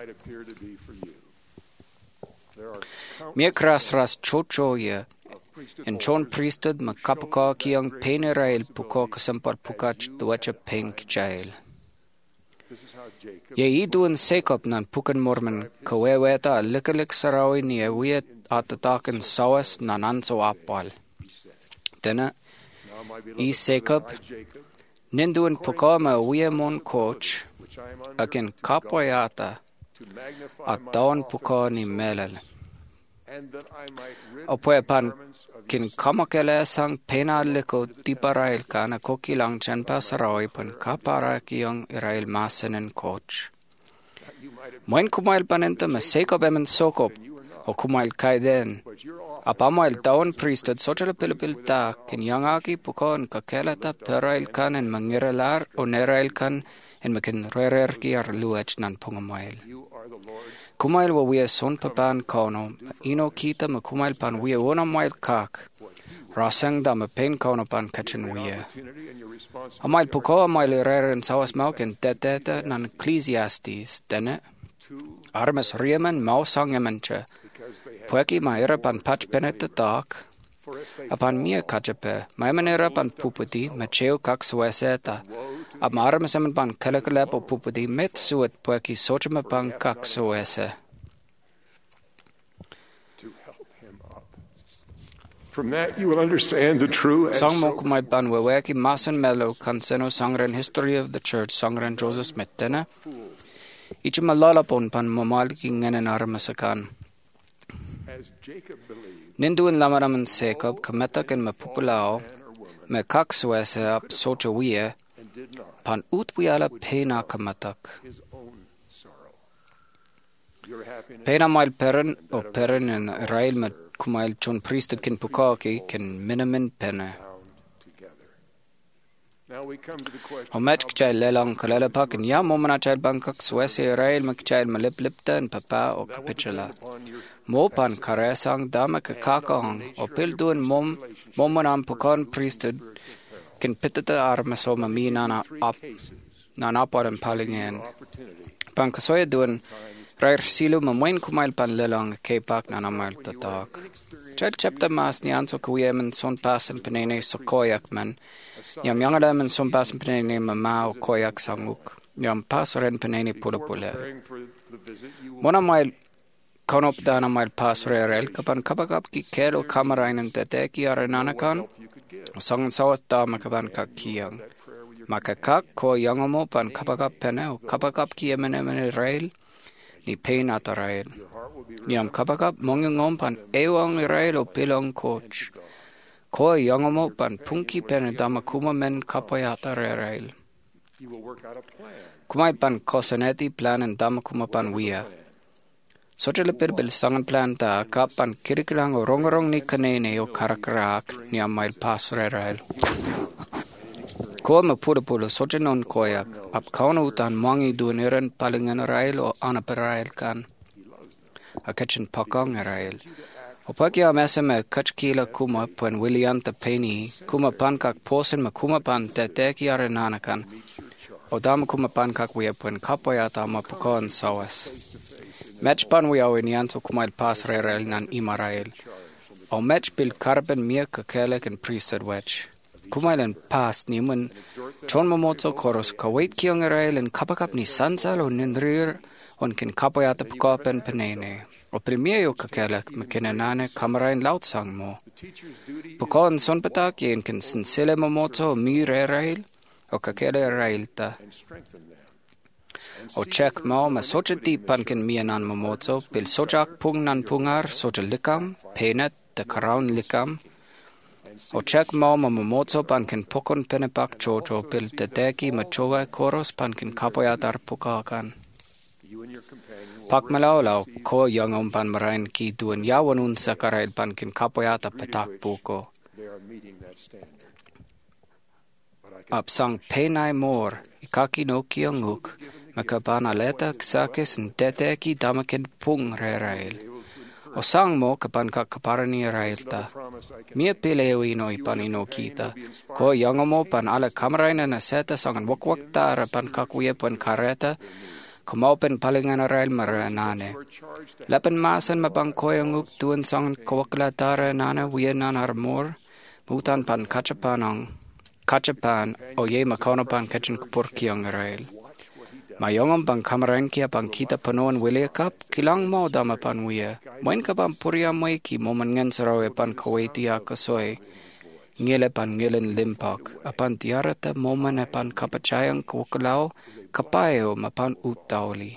Mie kras ras chocho ye, en chon priesthood ma kapukaki ang penerail puko kasampar pukach duacha pink jail. Ye iduan sekop nan pukan morman kaweweta likalik sarawi ni ewiye atatakan sawas nan anso apal. Tena, I sekop, ninduan pukama ewiye mon coach, akin kapoyata, at dawan puka ni melal. Opwe pan kin kamakele sang pena liko diparail ka na kokilang chanpa sarawi pan kapara kiyong irail masanen coach. Moin kumail panenta ma sekop emen sokop, o kumail kaiden. Apamail dawan priesthood social pilipil ta kin yangaki pukon kakelata perail kan en mangiralar o nerail kan en makin rerer ki ar luach nan pungamail. Kumail wa wia son papan kono, ino kita ma kumail pan wia wona mail kak, rasang da ma pen kono pan kachin wia. Amail puko amail rerer en sawas mauken teteta nan Ecclesiastes, dene, armes riemen mau sangemenche, pueki ma era pan patch penete tak, apan mia kajape, ma emen era pan pupudi, ma cheo kak sueseta, ap ma armes emen pan kelekalep o pupudi, met suet pueki sochema pan kak suese. From that you will understand the true and Sang mo kumay pan weweki masan melo kanseno sangren history of the church sangren Joseph Smith tena. Ichi malalapon pan mamaliki ngenen armasakan. Ninduin lamaraman sekop kametak en mapupulao me kaksuese ap socha wie pan utwiala pena kamatak. Pena mail peren o peren en rail met kumail chon priesthood kin pukaki kin minamin pena. O met kchai lelang kalala pakin ya momana chai bangkok suese rail mak chai malip lipta en papa o kapitula. Mo pan karesang dama kakakang o pilduan mom momanam pukon priesthood kin pitata armaso mami nana ap nana param palingen. Pan kasoya duan rair silu mamoin kumail pan lelang kepak nana mail tatak. Chad chapta mas ni anso kuyemen son pasan penene so koyak man. Yam yangada men son pasan penene mama o koyak sanguk. Yam pasaren penene pula pula. Mona mail konop dana mail pas rerel kapan kapakap ki kelo kamerainen tete ki arenanakan sangan sawas da makaban kakiang makakak ko yangomo pan kapakap pene o kapakap ki emene emene rail ni pain atarail niam kapakap mongengom pan ewang rail o pilong coach ko yangomo pan punki pene dama kuma men kapoyata rail kumai pan kosaneti plan and dama kuma pan wia Sotele perbel sangan plan ta kapan kirikilang o rongrong ni kanene o karakrak ni amail pas rerail. Ko me pura pura sotenon koyak ap kauna utan mangi duaniran palingan rail o anaperail kan. A kitchen pakong rail. O pakya meseme kachkila kuma puen William ta penny kuma pankak posen ma kuma pan te teki arenanakan. O dama kuma pankak wia puen kapoyata ma pakon sawas. Match pan we au nianto kumail pas rerel nan imarael. O match bil karben mir kakelek and priesthood wedge. Kumail and pas nimun chon momoto koros kawait kiong rael and kapakap ni sansal o nindrir on kin kapoyata pakopen penene. O primio kakelek makinanane kamerain lautsang mo. Pakon son patak yen kin sinsile momoto mi rerael o kakele rael ta. O check mau ma socha di pankin mianan mamoto bil sojak pung nan pungar socha likam penet de karaun likam o check mau ma mamoto pankin pokon penepak jojo bil de deki machowa koros pankin kapoyatar pukakan pak malaulau ko yangom pan marain ki duan yawanun sakarail pankin kapoyata petak puko apsang penai mor ikaki no kianguk Makabana leta ksakis nteteki damakin pung rerail. O sang mo kapan ka kaparani railta. Mia pilewi no ipanino kita. Ko yangomo pan ala kameraina na seta sangan wakwakta rapan kakwiya pan kareta. Kumau pen palingan rail maranane. Lapan masan mapang koyanguk tuan sangan kawaklatara nana wiyanan armor. Mutan pan kachapanang. Kachapan o ye makono pan kachin kupur kiang rail. Mayongom pang kamarang kia pang kita panoan wilia kap kilang mau dama pan wia. Main ka pang puria moy ki moman ngan sarawe pan kawaiti akasoy. Ngile pan ngilen limpak. Apan tiarata moman apan kapachayang kukulao kapayo mapan utauli.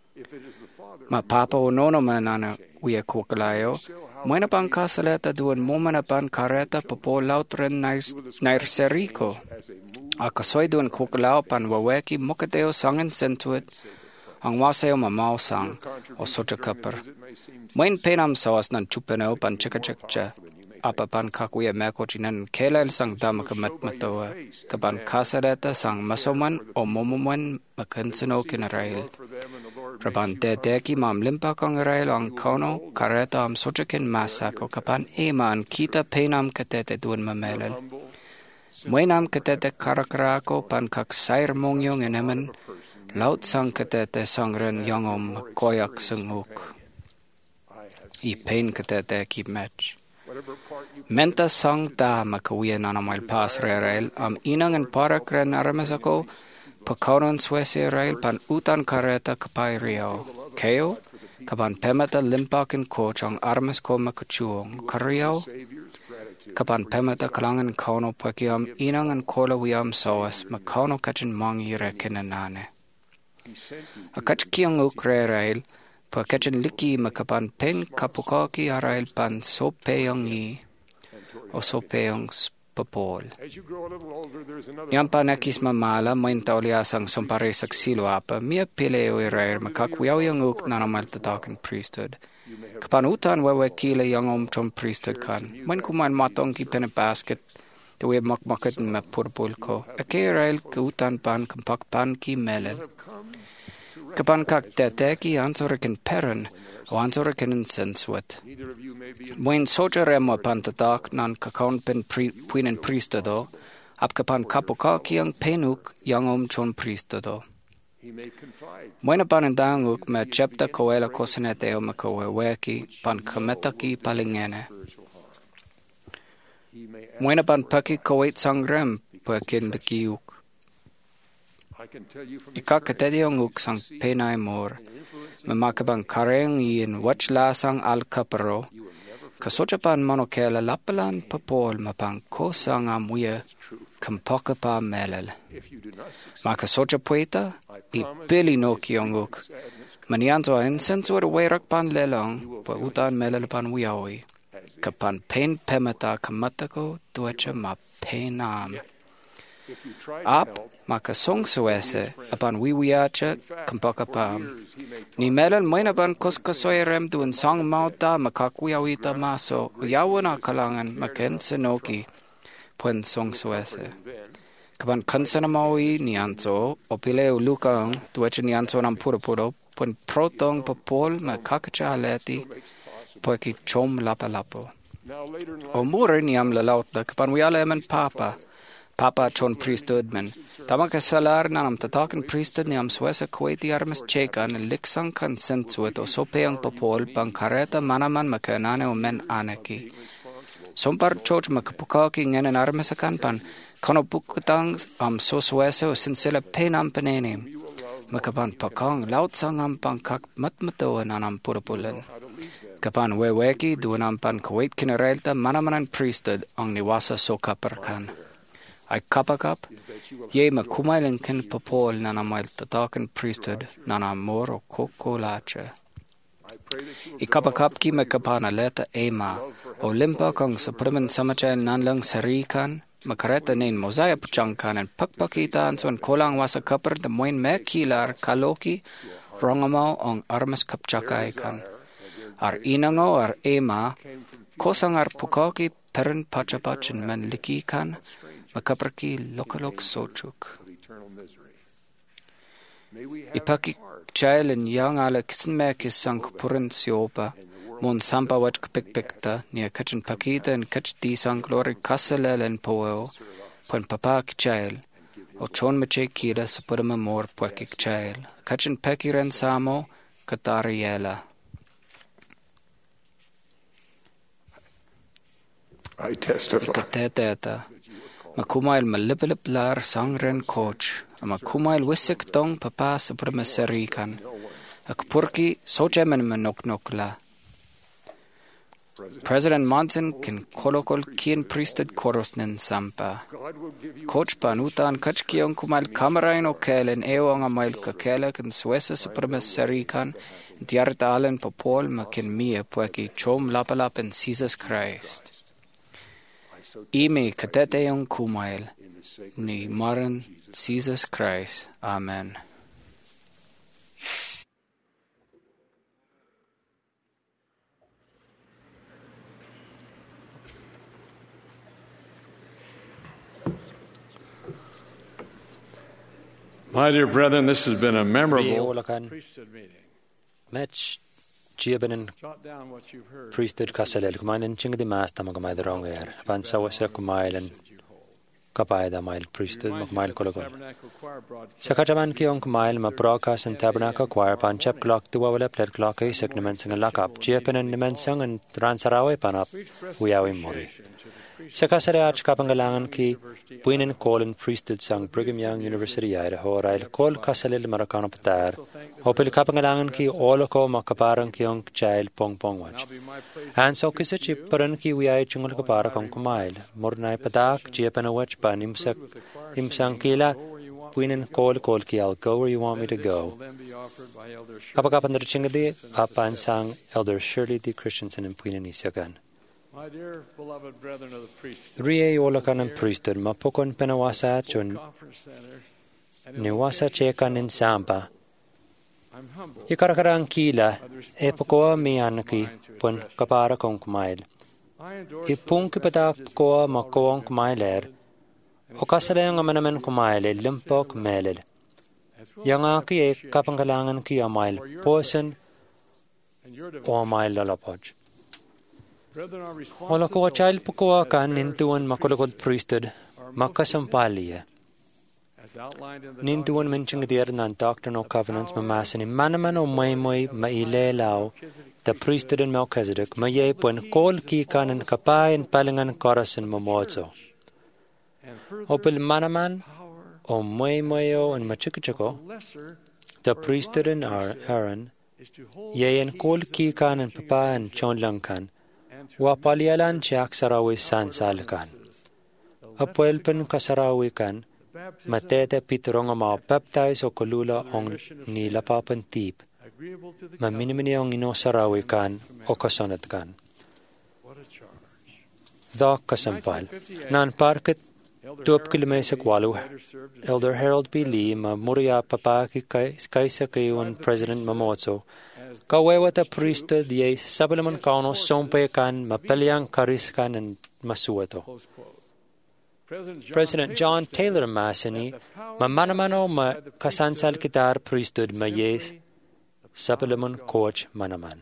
Mapapa o nono manana wia kukulayo. Main apang kasaleta duan moman apan kareta papo lautren nair seriko. Akasoy duan kukulao pan waweki mokateo sangan sentuit ang waseo mamao sang o soja kapar. Main penam sawas nan chupeneo pan chikachakcha. Apa pan kakuya meko chinan kelail sang dama kamat matawa. Kapan kasareta sang masoman o momoman makansano kinarail. Raban dedeki mam limpa kong rail ang kono kareta am soja kin masako kapan eman kita penam katete duan mamelel. Muinam katete karakarako pan kak sair mongyong enemen laut sang katete sangren yongom koyak sunguk. I pain katete ki match. Menta sang ta makawiya nanamal pas rerail am inang en parakren aramasako pakaunan swesi rail pan utan kareta kapay rio. Keo kapan pemata limpakin coach ang armas ko makachuong kariao kapan pemata kalangan kauno pakiam inang an kola wiam sawas makauno kachin mangi rekinanane. A kachkiang ukre rail pa kachin liki makapan pen kapukaki arail pan sopeyang i o sopeyang papol. Yampa nakis mamala main tauliasang somparesak silo apa mia pileo irair makakwiaw yang uk nanamal tatakan priesthood. Kapan utan wewe kila yang om chom priesthood kan. Main kuman matong ki pen basket the way makmakat na purpul ko. Ake irail ke utan pan kampak pan ki melel. Kapan kak teteki ansorikin peron o ansorikin sensuat. Main soja remo pan tatak nan kakaon pen puinen priesthood ap kapan kapukaki ang penuk yang om chom priesthood. Moina panandanguk me chapta koela kosaneteo makaweweki pan kametaki palingene. Moina pan paki kawait sangrem pakin the kiuk. Ika katediong uk sang penai mor, memakabang kareng iin wachla sang al kaparo, kasochapan monokela lapalan papol mapang kosang amuya kampoka pa melel. Makasocha pueta, I pili no kiong uk, manianto en sensor werak pan lelong, pa utan melel pan wiawi, kapan pen pemata kamatako tuacha ma penam. Ap makasong suese apan wiwiacha kampaka pam. Ni melal moina ban koskasoyrem duan sang mauta makakwiawita maso yawana kalangan maken senoki puen song suese. Kapan kansana maui ni anso opile ulukang tuacha ni anso nam puro puro puen protong popol makakacha aleti poeki chom lapa lapo. O mure ni am lalautla kapan wiala emen papa Papa chon priesthood men. Tama kasalar na nam tatakan priesthood ni am suesa kuwaiti armas chekan liksang consensuet o sopeang popol pang kareta manaman makanane o men anaki. Sompar choch makapukaki ngenen armas akan pan kono bukutang am so suesa o sinsila penam penenim. Makapan pakang laut sang am pang kak matmato nanam purapulan. Kapan weweki duanam pan kuwait kinarelta manamanan priesthood ang niwasa sokaparkan. Ay kapakap, ye makumailan kin papol na namail tatakan priesthood na namor o kokolacha. Ikapakap ki makapana leta ema o limpa kang sa praman samacha nanlang sarikan makareta nin mosaya puchangkan and pakpakitaan so kolang wasa kapar the moin mekilar kaloki rongamo ang armas kapchakay kan. Ar inango ar ema kosang ar pukoki peran pachapachin man liki kan makapraki lokalok sochuk. Ipaki chailen yang ala kisnmekis sang puran siopa, mon sampa wat kpikpikta, nia kachin pakita and kach di sang glory kasalelen poeo, pon papak chail, o chon mache kira sa purama mor pwekik chail, kachin pekiren samo, katariela. I testify. Itateteta. Makumail malipilip lar sangren coach, makumail wisik tong papa sa pramasarikan, akpurki sojaman manoknokla. President Monson kin kolokol kien priesthood koros nin sampa. Coach panutan kachkiong kumail kamerain o kelen eo ang amail kakela kin suesa sa pramasarikan, diarta alen popol makin mia pueki chom lapalap in Jesus Christ. Ime katete yung kumail ni maran Jesus Christ. Amen. My dear brethren, this has been a memorable priesthood meeting. Match Giabanin priesthood kasalel kumain ching di mas tama kumay dronger pan sawasa kumailan kapaida mail priesthood makmail kolokol sakajaman ki on kumail ma broadcast and tabernacle choir pan chap clock tu wala plet clock ay seknemen sang lakap Giabanin nemen sang and transarawe panap wiawi mori sakasare arch kapangalangan ki puinen call priesthood sang Brigham Young University Idaho rail call kasalel marakano patar Opel kapangalangan ki olo ko makaparang ki ang child pong pong wach. And so kisa chip paran ki wiyay chungol kapara kong kumail. Mornay patak chiapan awach pa nimsak imsang kila puinen call call ki I'll go where you want me to go. Kapakapan na chingadi apan sang Elder Shirley D. Christensen in puinen isyagan. My dear beloved brethren of the priesthood. Riye olakan ang priesthood mapukon penawasa chun niwasa chekan in sampa. Ikarakarang kila e pokoa mianaki pun kapara kong kumail. Ipung kipata pokoa makoang kumailer o kasalayang amanaman kumail limpok melil. Yang aki e kapangkalangan ki amail posen o amail lalapoj. Wala ko child pokoa kan nintuan makulukod priesthood makasampaliya. Nintuan menching dier nan doctrinal covenants mamasani manaman o maimoy mailelaw the priesthood in Melchizedek maye puen kol ki kanan kapayan palingan korasin mamozo. Opil manaman o moyo and machikachako, the priesthood in Aaron, ye and kol kikan and papa and chonlankan, wa palialan chak sarawi san salkan. Apuelpen kasarawi kan, matete pitronga ma baptize o kolula ong nilapapan tip, ma minimini ong ino sarawi kan o kasonat kan. Dha kasampal, nan parket tuop kilomesak walu, Elder Harold B. Lee, ma muria papa ki kaisa kayun President Mamotso, kawewata priesthood ye sabalaman kauno sompe kan mapelyang karis kan and masuato. President John Taylor Massini, ma manamano ma kasansal kitar priesthood ma ye sabalaman coach manaman.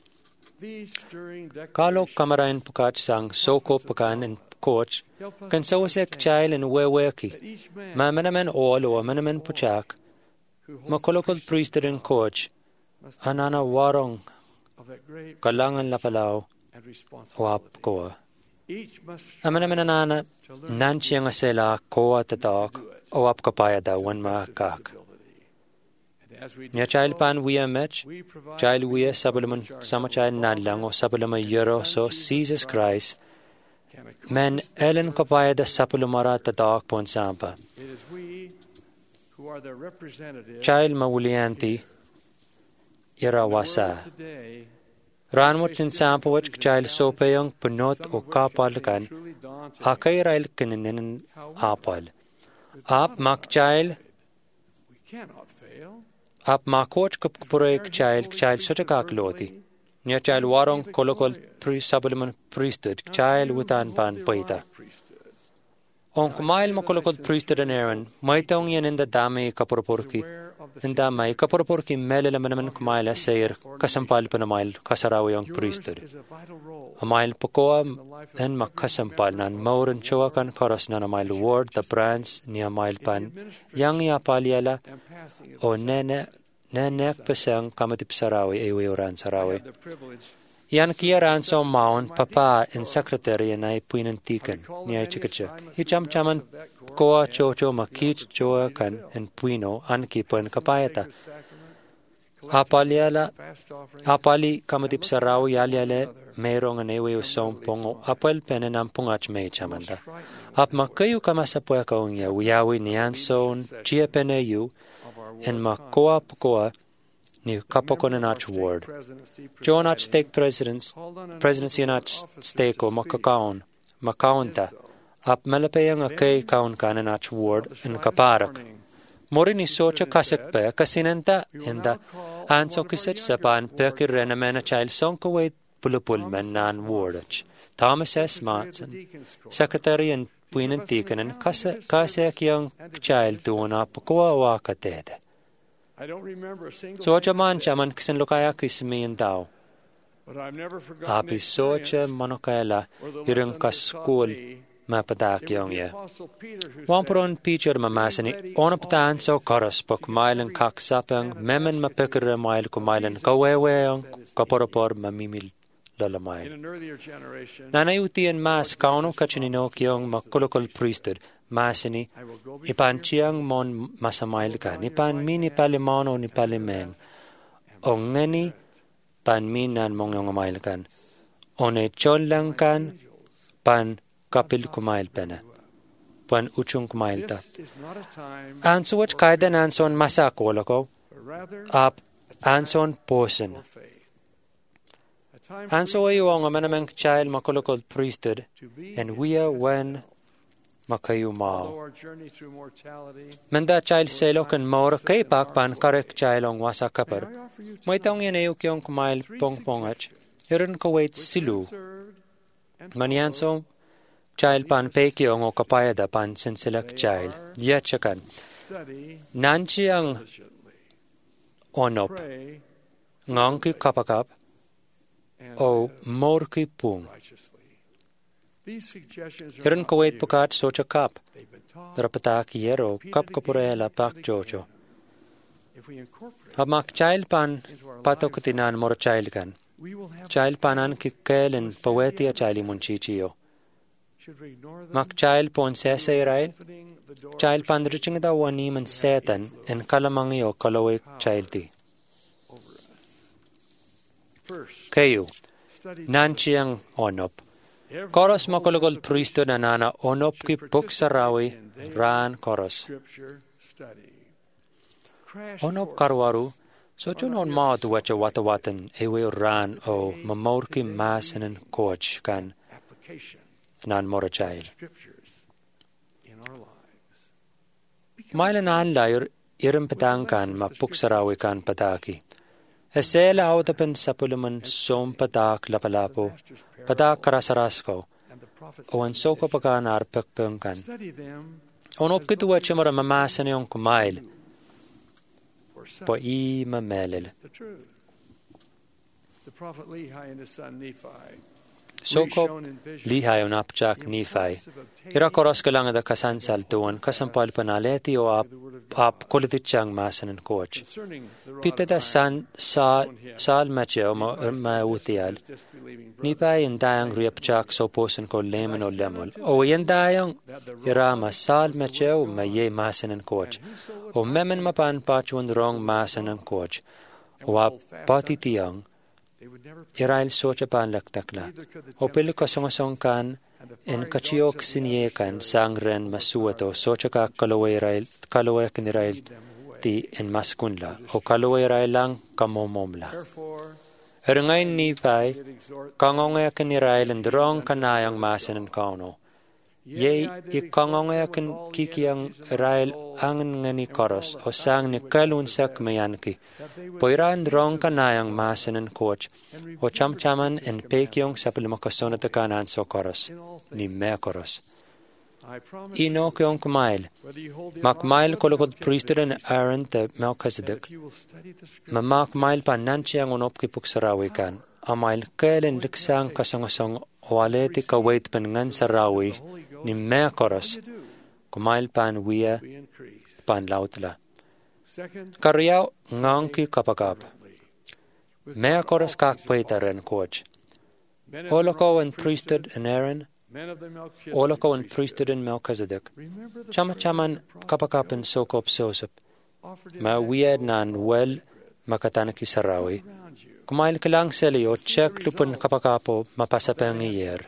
Kalo kamarain pukat sang soko pakan and coach, kan sawasek child and weweki, ma manaman all o manaman puchak, ma kolokol priesthood and coach, anana warong, kalangan lapalaw, wap koa. Amanaman anana, nanchiyang asela koa tatak, o wap kapayada wan ma kak. Nya child pan wia mech, child wia sabalaman sama child nadlang o sabalama yero so Jesus Christ, men elen kapaya da sapulumara tatak pon sampa. Child mawulianti, ira wasa. Ranmut in sampa wach child sopeyong punot o kapalkan, akay rail kininin apal. Ap mak child, ap makoch kupurek child, child sotakak loti. Nya child warong kolokol pre-sabalaman priesthood, child witan pan paita. On kumail mo kolokol priesthood an Aaron, maitong yan inda dami kapurpurki, inda may kapurpurki melelaman kumaila sayir kasampal panamail kasarawi ang priesthood. Amail pokoa en makasampal nan mauran choa kan koros nan amail ward the brands ni amail pan, yang yapaliala o nene nenek pesang kamatip sarawi ewe oran sarawi. Yan kia ranso maun papa in secretary na puinantikan ni ay chikacha. Icham chaman koa chocho makich choa kan en puino anki puen kapayata. Apaliala apali kamatip sarawi yaliale merong an ewe usom pongo apel penen ang pungach may chamanda. Ap makayu kamasa puya kaung ya uyawi niyanson chia peneyu en makoa pokoa ni kapokonanach ward. Jonach stake presidents, presidency anach stake o makakaon, makaunta, ap malapayang akay kaun kananach ward in kaparak. Mori ni socha kasakpe kasinanta inda anso kisat sapan pekir renamena child sonkawait pulupul men nan wardach. Thomas S. Matson, secretary and puinantikan and kasak young child tuona pakoa wakatede. Socha man chaman kisan lokaya kismi tao. Api socha manokayla hirang ka school mapatak yung ye. Wampuron picture mamasani onapatan so karas pok mailan kaksapang memen mapikira mail ko mailan kawewe ang kaporapor mamimil lalamail. Nanayuti and mas kauno kachinino kiyong makulokol priesthood. Masini, ipan chiyang mon masamail kan, ipan mi ni palimano ni palimeng, o ngeni pan mi nan mong yung amail kan, o ne chon lang kan, pan kapil kumail pena, pan uchung kumail ta. Anso wach kaidan anson masakolo ko, ap anson posen. Anso ayo ang amanamang child makulokol priesthood, and we are when makayu mao. Menda child selo kan maura kay pak pan karek child ong wasa kapar. May taong yan ayok yung kumail pong pongach. Hiran kawait silu. Manyanso child pan peki ong o kapayada pan sensilak child. Diyachakan. Nanchi ang onop. Ngangki kapakap. O morki pung. Hiran kawait pukat socha kap. Rapatak yero kap kapurela pak jojo. Hamak child pan patokutinan mor child kan. Child panan kikelen pawetia chali munchichio. Mak child pon sesa Israel, child pandriching da wanim and Satan and kalamangi o kalawik child ti. Kayo, nanchiang onop. Koros makulugol priesthood na nana onop ki puksarawi ran koros. Onop karwaru, so chun on maad wacha watawatan ewe ran o mamorki masanen coach kan nan morachail. Mailan an layer irim patang kan ma puksarawi kan pataki. Esela autapen sapuluman som patak lapalapo, patak karasarasko, o an soko pakan arpekpeng kan. Onop kitu wacha mara mamasan yung kumail, po i mamelil. Soko lihay on apchak Nephi. Ira koros kalang da kasansal tuan kasampal panaleti o ap ap kolitichang masan and coach. Pita da san sa sal mache o ma utial. Nephi in dayang riapchak so posen ko lemon o lemol. O yen dayang ira ma sal mache o ma ye masan and coach. O memen mapan pachuan wrong masan and coach. O ap pati tiyang. Irail socha pan laktakla. Opil kasongasong kan en kachiok sinye kan sangren masuato socha ka kalawe irail kalawe kinirail ti en maskunla o kalawe irail lang kamomomla. Erengain ni pai kangonga kinirail en drong kanayang masan en kauno. Ye ikangonga kin kikiang irail angen ngani koros o sang ni kalunsak mayanki. Poiran drong kanayang masan en coach o chamchaman en pekyong sa pilimakasona takanan so koros ni me koros. Ino kyong kumail. Makmail kolokod priesthood en Aaron te Melchizedek. Mamakmail pa nanchiang onop ki puksarawi kan. Amail kailen liksang kasongasong waleti kawait pan ngan sarawi ni me koros. Kumail pan wia pan lautla. Karyaw ngangki kapakap. Mea koros kakpaita ren coach. Oloko and priesthood in Aaron. Oloko and priesthood in Melchizedek. Chama chaman kapakap and sokop sosop. Ma wiad nan well makatanaki sarawi. Kumail kilang seli o check lupun kapakapo mapasapang iyer.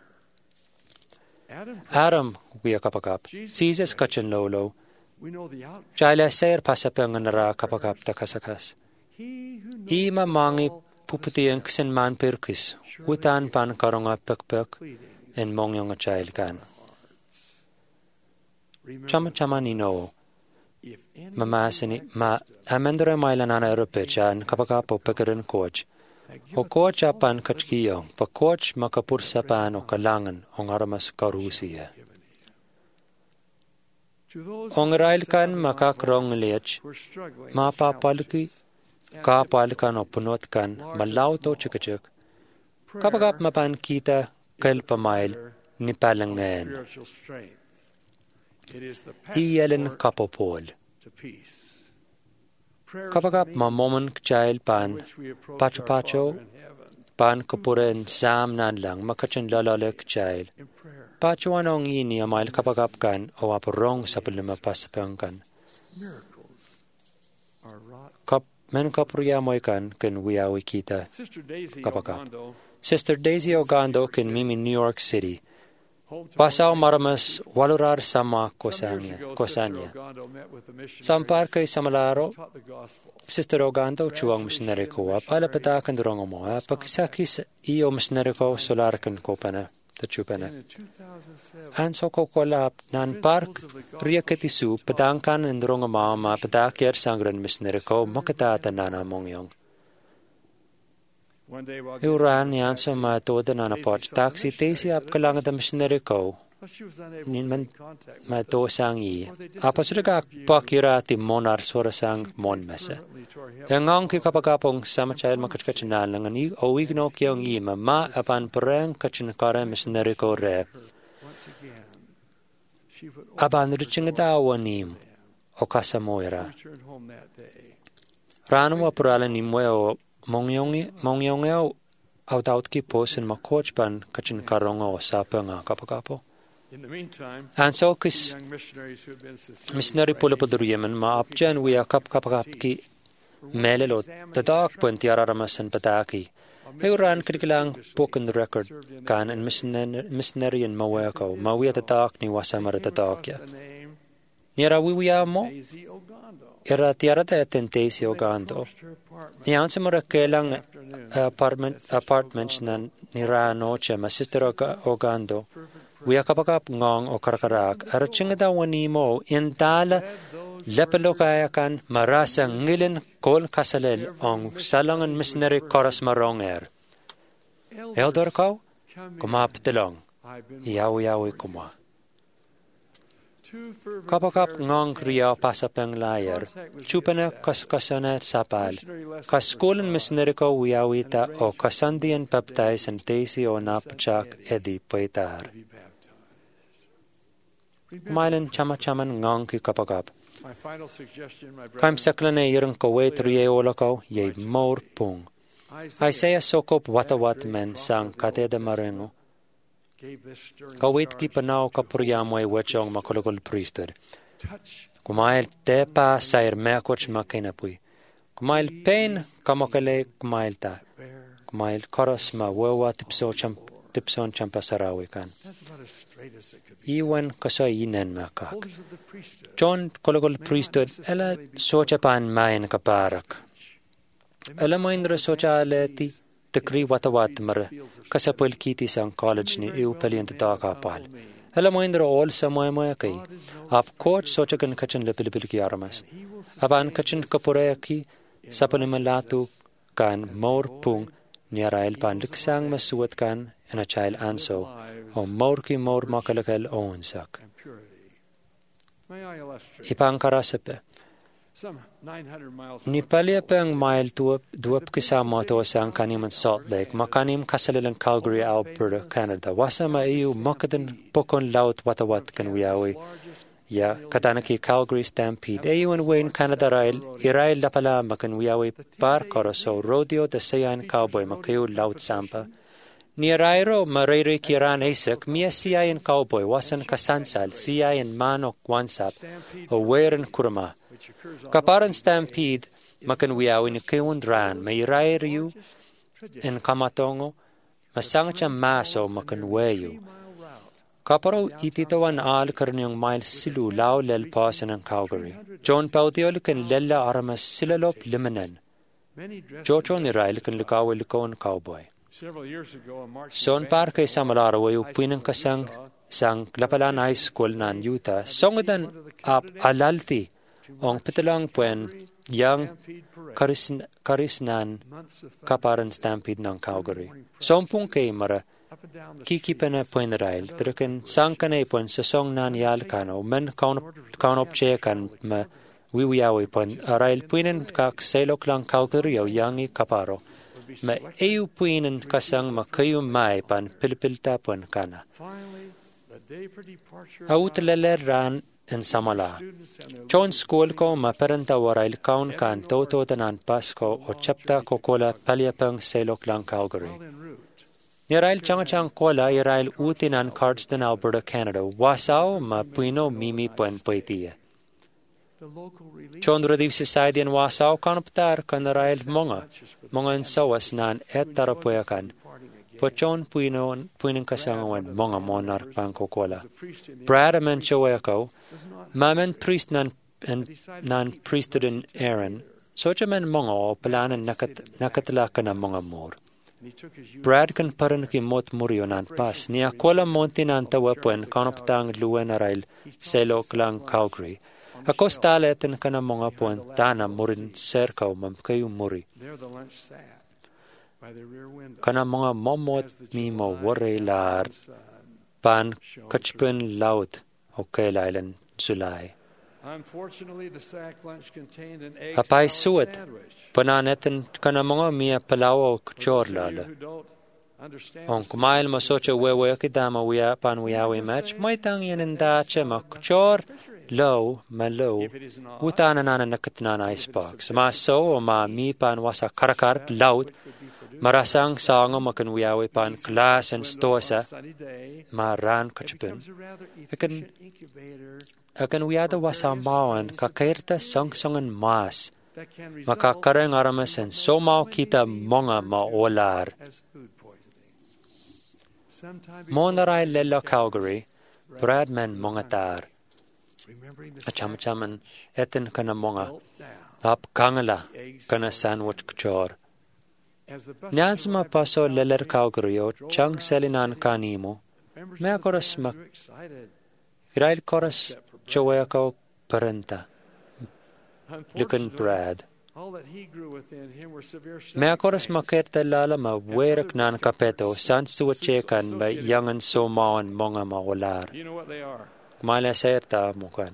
Adam wia kapakap. Jesus kachin lolo. Chayla sair pasapang nara kapakap takasakas. Ima mangi puputi ang ksin man perkis. Utan pan karonga pekpek en mongyong a chayl kan. Chama chama ni no. Mamasini ma amendra mailanana europechan kapakapo pekarin coach. O coach apan kachkiyong pa coach makapursa pan o kalangan ong aramas karusiya. Ong rail kan makakrong liach mapapalki kapalkan o punot kan malaw to chikachik. Kapagap mapan kita kalpamail ni palang men. Iyelen kapopol. Kapagap mamomon kchail pan pacho pacho pan kapuren sam nan lang makachin lalalek chail. Pacho anong ini amail kapagap kan o aporong sa palimapaspang kan. Kap men kapruya moy kan ken wiyawi kita kapagap. Sister Daisy Ogando ken mimi New York City. Pasaw maramas walurar sama kosanya. kosanya. Sampar kay samalaro, Sister Ogando chuang missionary ko wa pala patakan durong mo ha pakisakis iyo missionary ko solar kan ko pana tachupana. Anso ko kolap nan park riaketisu patangkan ndurong ma ma patakyer sangran missionary ko makatata nana mongyong. Iuran yan sa matoda na napot taxi tesi ap kalanga da missionary ko nin man mato sang i apasura pakira ti monar sora sang mon mesa yangang ki kapagapong sama child makachkachinan lang ani o igno kyong i ma apan perang kachin kara missionary ko re aban riching da wanim o kasamoira ranu apurala nimwe o Mongyongi mongyongeo out out ki posen ma coach pan kachin karongo sapanga kapakapo. And so kis missionary pulapod Yemen ma apjan we a kap kap kap ki melelo the dog point yararamasan pataki. Euran kidkilang spoken record kan and missionary in Mawako, Mawia the dog ni wasamara the dog ya. Nira we mo era tiarata tentesi ogando. Niansamara kelang apartment apartments nan nira noche ma sister ogando. We are kapakap ngong o karakarak arachingda wanimo in dala lepalokayakan marasa ngilin kol kasalel ong salangan missionary koras maronger. Eldor kau kumap telong yawi yawi kuma. Kapakap ngong kriya pasapeng layar chupana kas kasana sapal kaskulan missionary ko wiyawita o kasandian baptize and tesi o napachak edi paitar. Mailan chama chaman ngong ki kapakap. Kaim saklane yerang kawet riye olakaw ye more pung. Isaiah sokop watawat men sang kateda marengo. Kawet ki panaw kapuryamoy wachong makulukul priesthood. Kumail te pa sair mekoch makinapui. Kumail pain kamakale kumail ta. Kumail koros ma wewa tipso cham tipson champasarawi kan. Iwan kasay inen makak. John kolokol priesthood ela socha pan main kaparak. Ela moindra socha aleti tekri watawat mar kasapul kiti sang college ni iu paliente taka pal. Ela moindra all samoy moya kai. Ap coach socha kan kachin lepilipil ki aramas. Aban kachin kapureki sapanimalatu kan more pung niarail pan liksang masuat kan en a child anso. O morki mor makalakal onsak. Ipang karasepe. Ni paliapang mile tuap duap kisama to sang kanim Salt Lake, makanim kasalilan Calgary, Alberta, Canada. Wasama iu makadan pokon laut watawat kan wiawi. Ya katanaki Calgary Stampede. Iu en Wayne Canada rail irail lapala makan wiawi par koroso rodeo de sayan cowboy makayu laut sampa. Ni rairo marere kiran Isaac mia siayan cowboy wasan kasansal siayan manok wansap o weran kurma. Kaparan stampede makan wiawi ni kiun dran may rairu en kamatongo masangcha maso makan weyu. Kaparo ititawan al karnyang mile silu lao lel pasan ang Calgary. John Paudiol kan lella aramas silalop limanan. Jojo ni rail kan lukawi lukon cowboy. Son par kay samalara wayu pinang kasang sang Lapalan High School nan Utah songadan ap alalti ong pitalang puen yang karis karisnan kaparan stampede ng Calgary. Sompung kay mara kikipena puen rail truken sang kanay puen sa song nan yal kano men kaunop che kan ma wiwiawi puen rail puinen kak selok lang Calgary o yangi kaparo. Ma eu puinen kasang makayu mai pan pilpilta pun kana. Aut leleran en samala. John school ko ma parenta warail kaun kan toto tanan pasko o chapta kokola paliapang selok lang Calgary. Nirail changachang kola irail utinan Cardston, Alberta, Canada. Wasao ma puino mimi pun poitia. John Relief Society in Wasau kanaptar kanarail monga monga sawas nan et tarapoyakan. Po John puino puinin kasangawan monga monarch pangkokola. Brad amen chawako mamen priest nan nan priesthood in Aaron. Socha men monga o palanan nakat nakatlakan ang mga mor. Brad kan paran ki mot murio nan pas niya kola monti nan tawapuen kanaptang luwen arail selo klang Calgary. Ako staletin ka na mga puan tana murin serkaw mam kayo muri. Kana mga momot mimo waray lar pan kachpun laut o kailailan sulay. Apay suwat pananetin ka na mga miya palaw o kuchor lala. Ong kumail masocha wewe kidama wiya pan wiyawi match may tangyan inda chema kuchor low, malo, utana nana nakatnana icebox. Ma so o ma mi pan wasa karakar laut, Marasang sanga makan wiawi pan glass and stosa ma ran kachpun. Akan akan wiada wasamawan kakairta song-songan mas makakarang aramas and somaw kita monga maolar. Monaray lelo Calgary, Bradman mongatar. Acham-chaman etin kana monga. Ap kangala kana sandwich kachor. Nyansma paso leler Calgary o chang selinan kanimo. Mea koras mak. Grail koras choweko parenta. Lukan Brad. Mea koras makerta lala ma werak nan kapeto sans tuwachekan by yangan somawan monga mawalar. Mala serta mukan.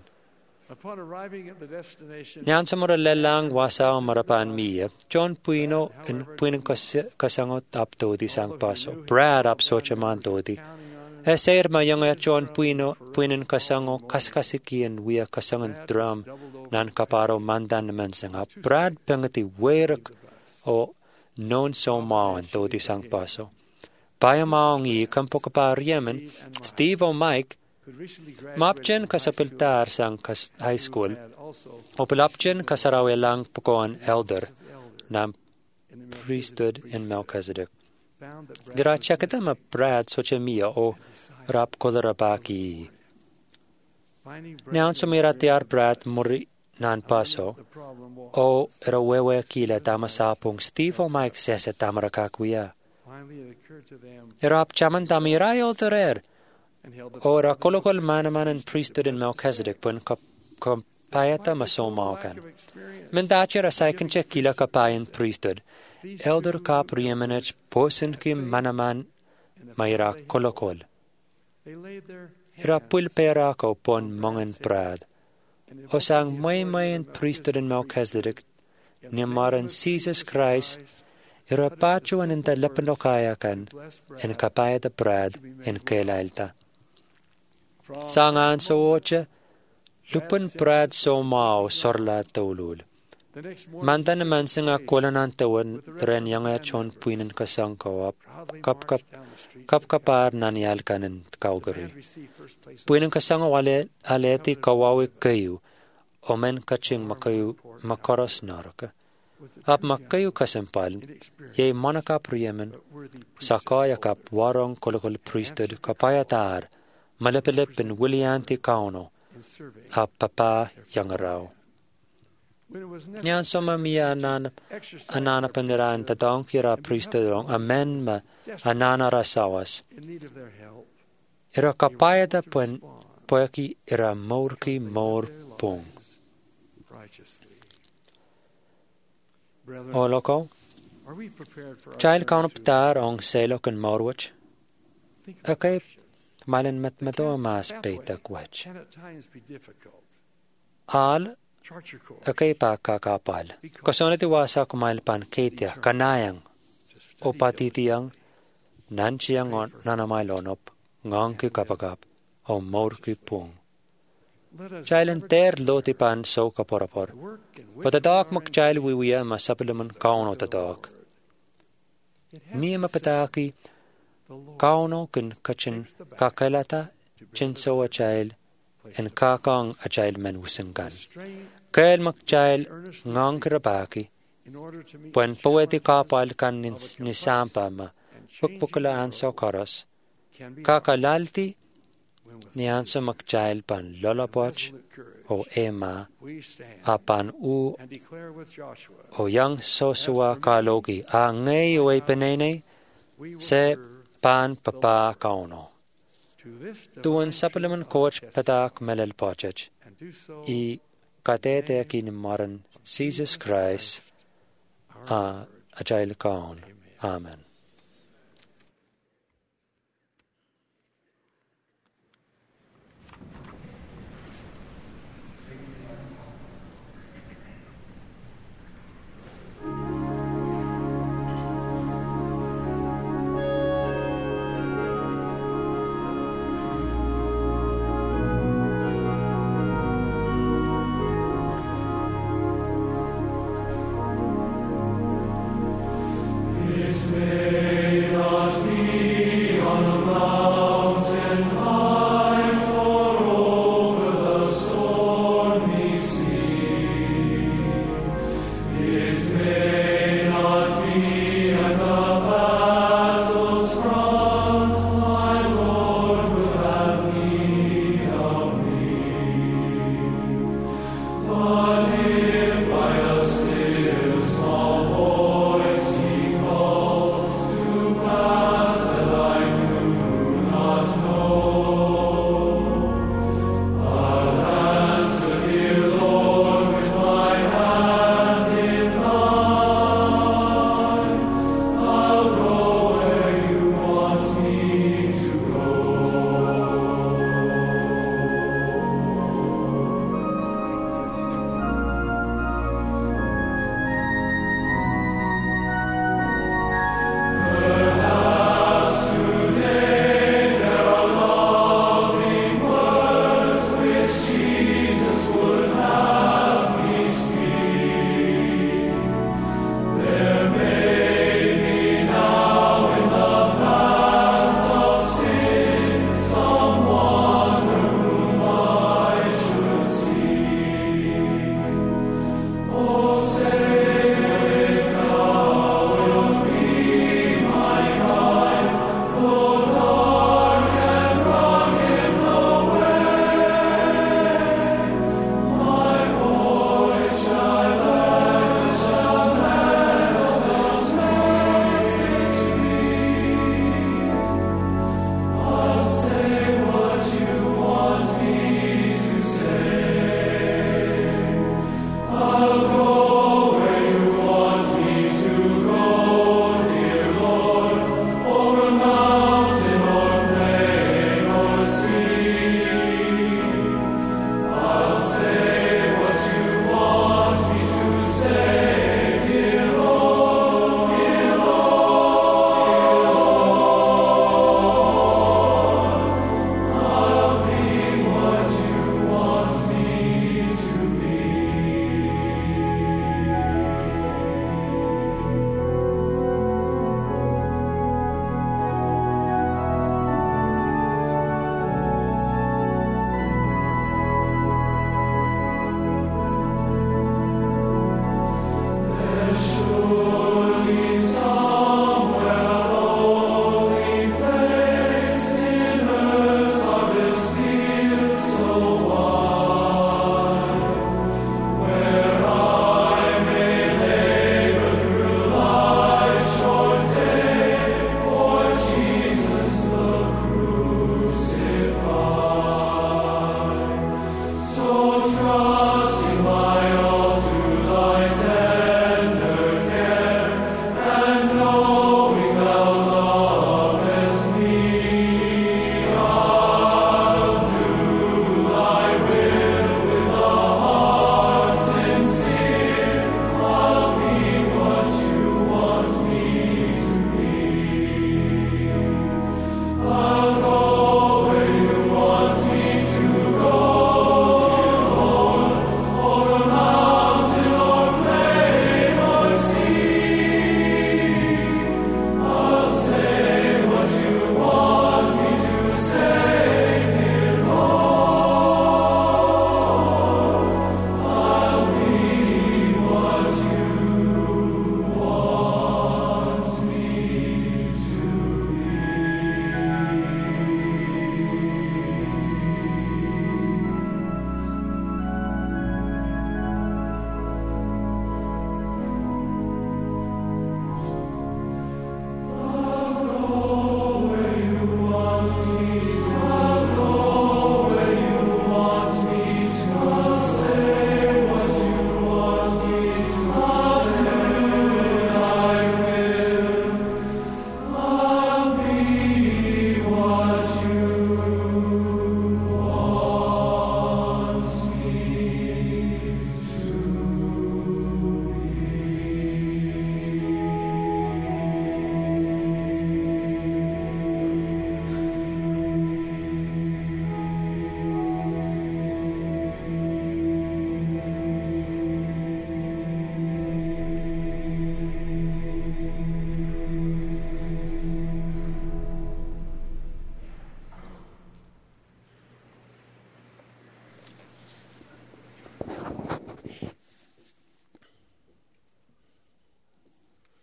Nyan sa mura lelang wasa marapan miya, John Puino in Puino kasangot apto di sang paso, Brad apso chamanto di. Esair ma yung John Puino, Puino kasango kaskasikian wiya kasangan drum nan kaparo mandan naman sanga. Brad pangati werak o non so mawan to di sang paso. Paya maong i kampo kapariyaman, Steve o Mike, Mapchen kasapiltar sang kas high school, o pilapchen kasarawelang pukoan elder, na priesthood in Melchizedek. Gira chakita ma Brad sochemia o rap kodarabaki. Niyan sumira tiar Brad muri nan paso, o erawewe kila tamasapong Steve o Mike sese tamarakakuya. Irap chaman tamiray elder Ora kolokol manaman and priesthood in Melchizedek pun kapayata masomakan. Mendachir asaikan kila kapayan priesthood. Elder kap riemanech posen kim manaman mayra kolokol. Ira pulpera ko pon mongen prad. Osang may mayan priesthood in Melchizedek nimaran Jesus Christ. Ira pachuan in the lepanokayakan en kapayata prad en kelailta. Sangan sa ocha, lupan prad so mao sorla taulul. Manta naman sa nga kolanan tawan ren yang achon puinan kasang kawap, kap kap kap kapar nanial kanan Calgary. Puinan kasang wale aleti kawawi kayu, omen kaching makayu makaros naraka. Ap makayu kasempal, ye manakap riyemen, sakaya kap warong kolokol priesthood kapayatar, malapilip in Willianti Kauno, a papa yangarao. Nyan soma miya anana anana pandiran tatong kira priesthood amen ma anana rasawas. Ira kapayata puen poeki ira morki mor pong. O loko, child kaunaptar ong selok and morwich. Okay. Malin matmato mas peta kwach. Al akay pa kakapal. Kasonati wasa kumail pan ketia kanayang o patitiyang nanchiyang nanamailonop ngangki kapagap o morki pung. Chailan ter loti pan so kaporapor. Patadak magchail wiwiya masapiliman kauno tadak. Miya mapataki Kauno kin kachin kakalata chinso a child and kakang a child man wusingan. Kail mak child ngang krabaki. When poeti kapal kan nisampa ma pukpukala anso karas. Kakalalti ni anso mak child pan lolapoch o ema apan u o yang sosua kalogi a ngay o penene se pan papa kauno. Tuan supplement coach patak melel pochach. I katete kin maran Jesus Christ a ajail kaun. Amen. Yes,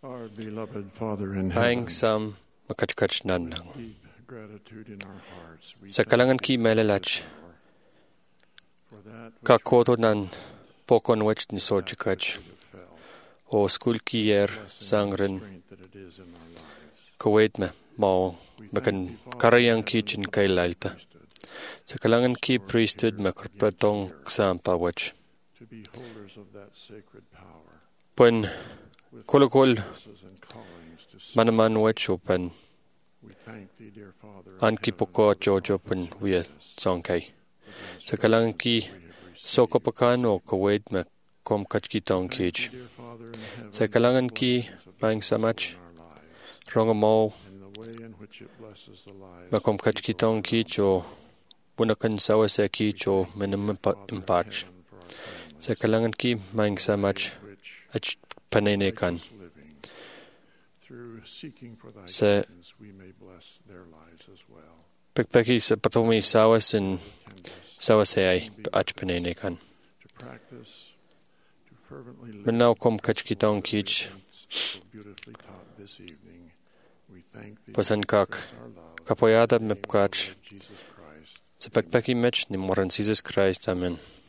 Our beloved Father in Paing heaven, sam makachkach nan. deep gratitude in our hearts. We Sa kalangan ki melelach. for that Ka koto nan pokon wech ni sojikach. O skul ki yer sangren. that it is in our lives. Kuwait me mao makan karayang kitchen kay lalta. Sa kalangan ki priesthood makarpratong sampa wech. To be holders of that sacred power. Pun kolokol Purposes and callings to serve. manaman wech open. We thank thee, dear Father, in Anki poko jojo pun wia songkay. Sa kalangan ki sokopakan o Kuwait me kom kachkitong kich. dear Father in heaven, Sa kalangan ki paing samach. our lives, Ronga mo and the way in which it blesses the lives makom kachkitong kich o bunakan sawa sa kich o minimum impach. Sa kalangan ki maing samach ach panenekan. living. Through seeking for thy Sa guidance, we may bless their lives as well. pagpaki sa patomi sawa sin sawa sa ay ach panenekan. To practice, to fervently live, Manaw kom kachkitong kich so beautifully taught this evening. We thank thee pasan kak for our love, kapoyada mepkach Jesus Christ. sa pagpaki mech ni moran Jesus Christ. Amen.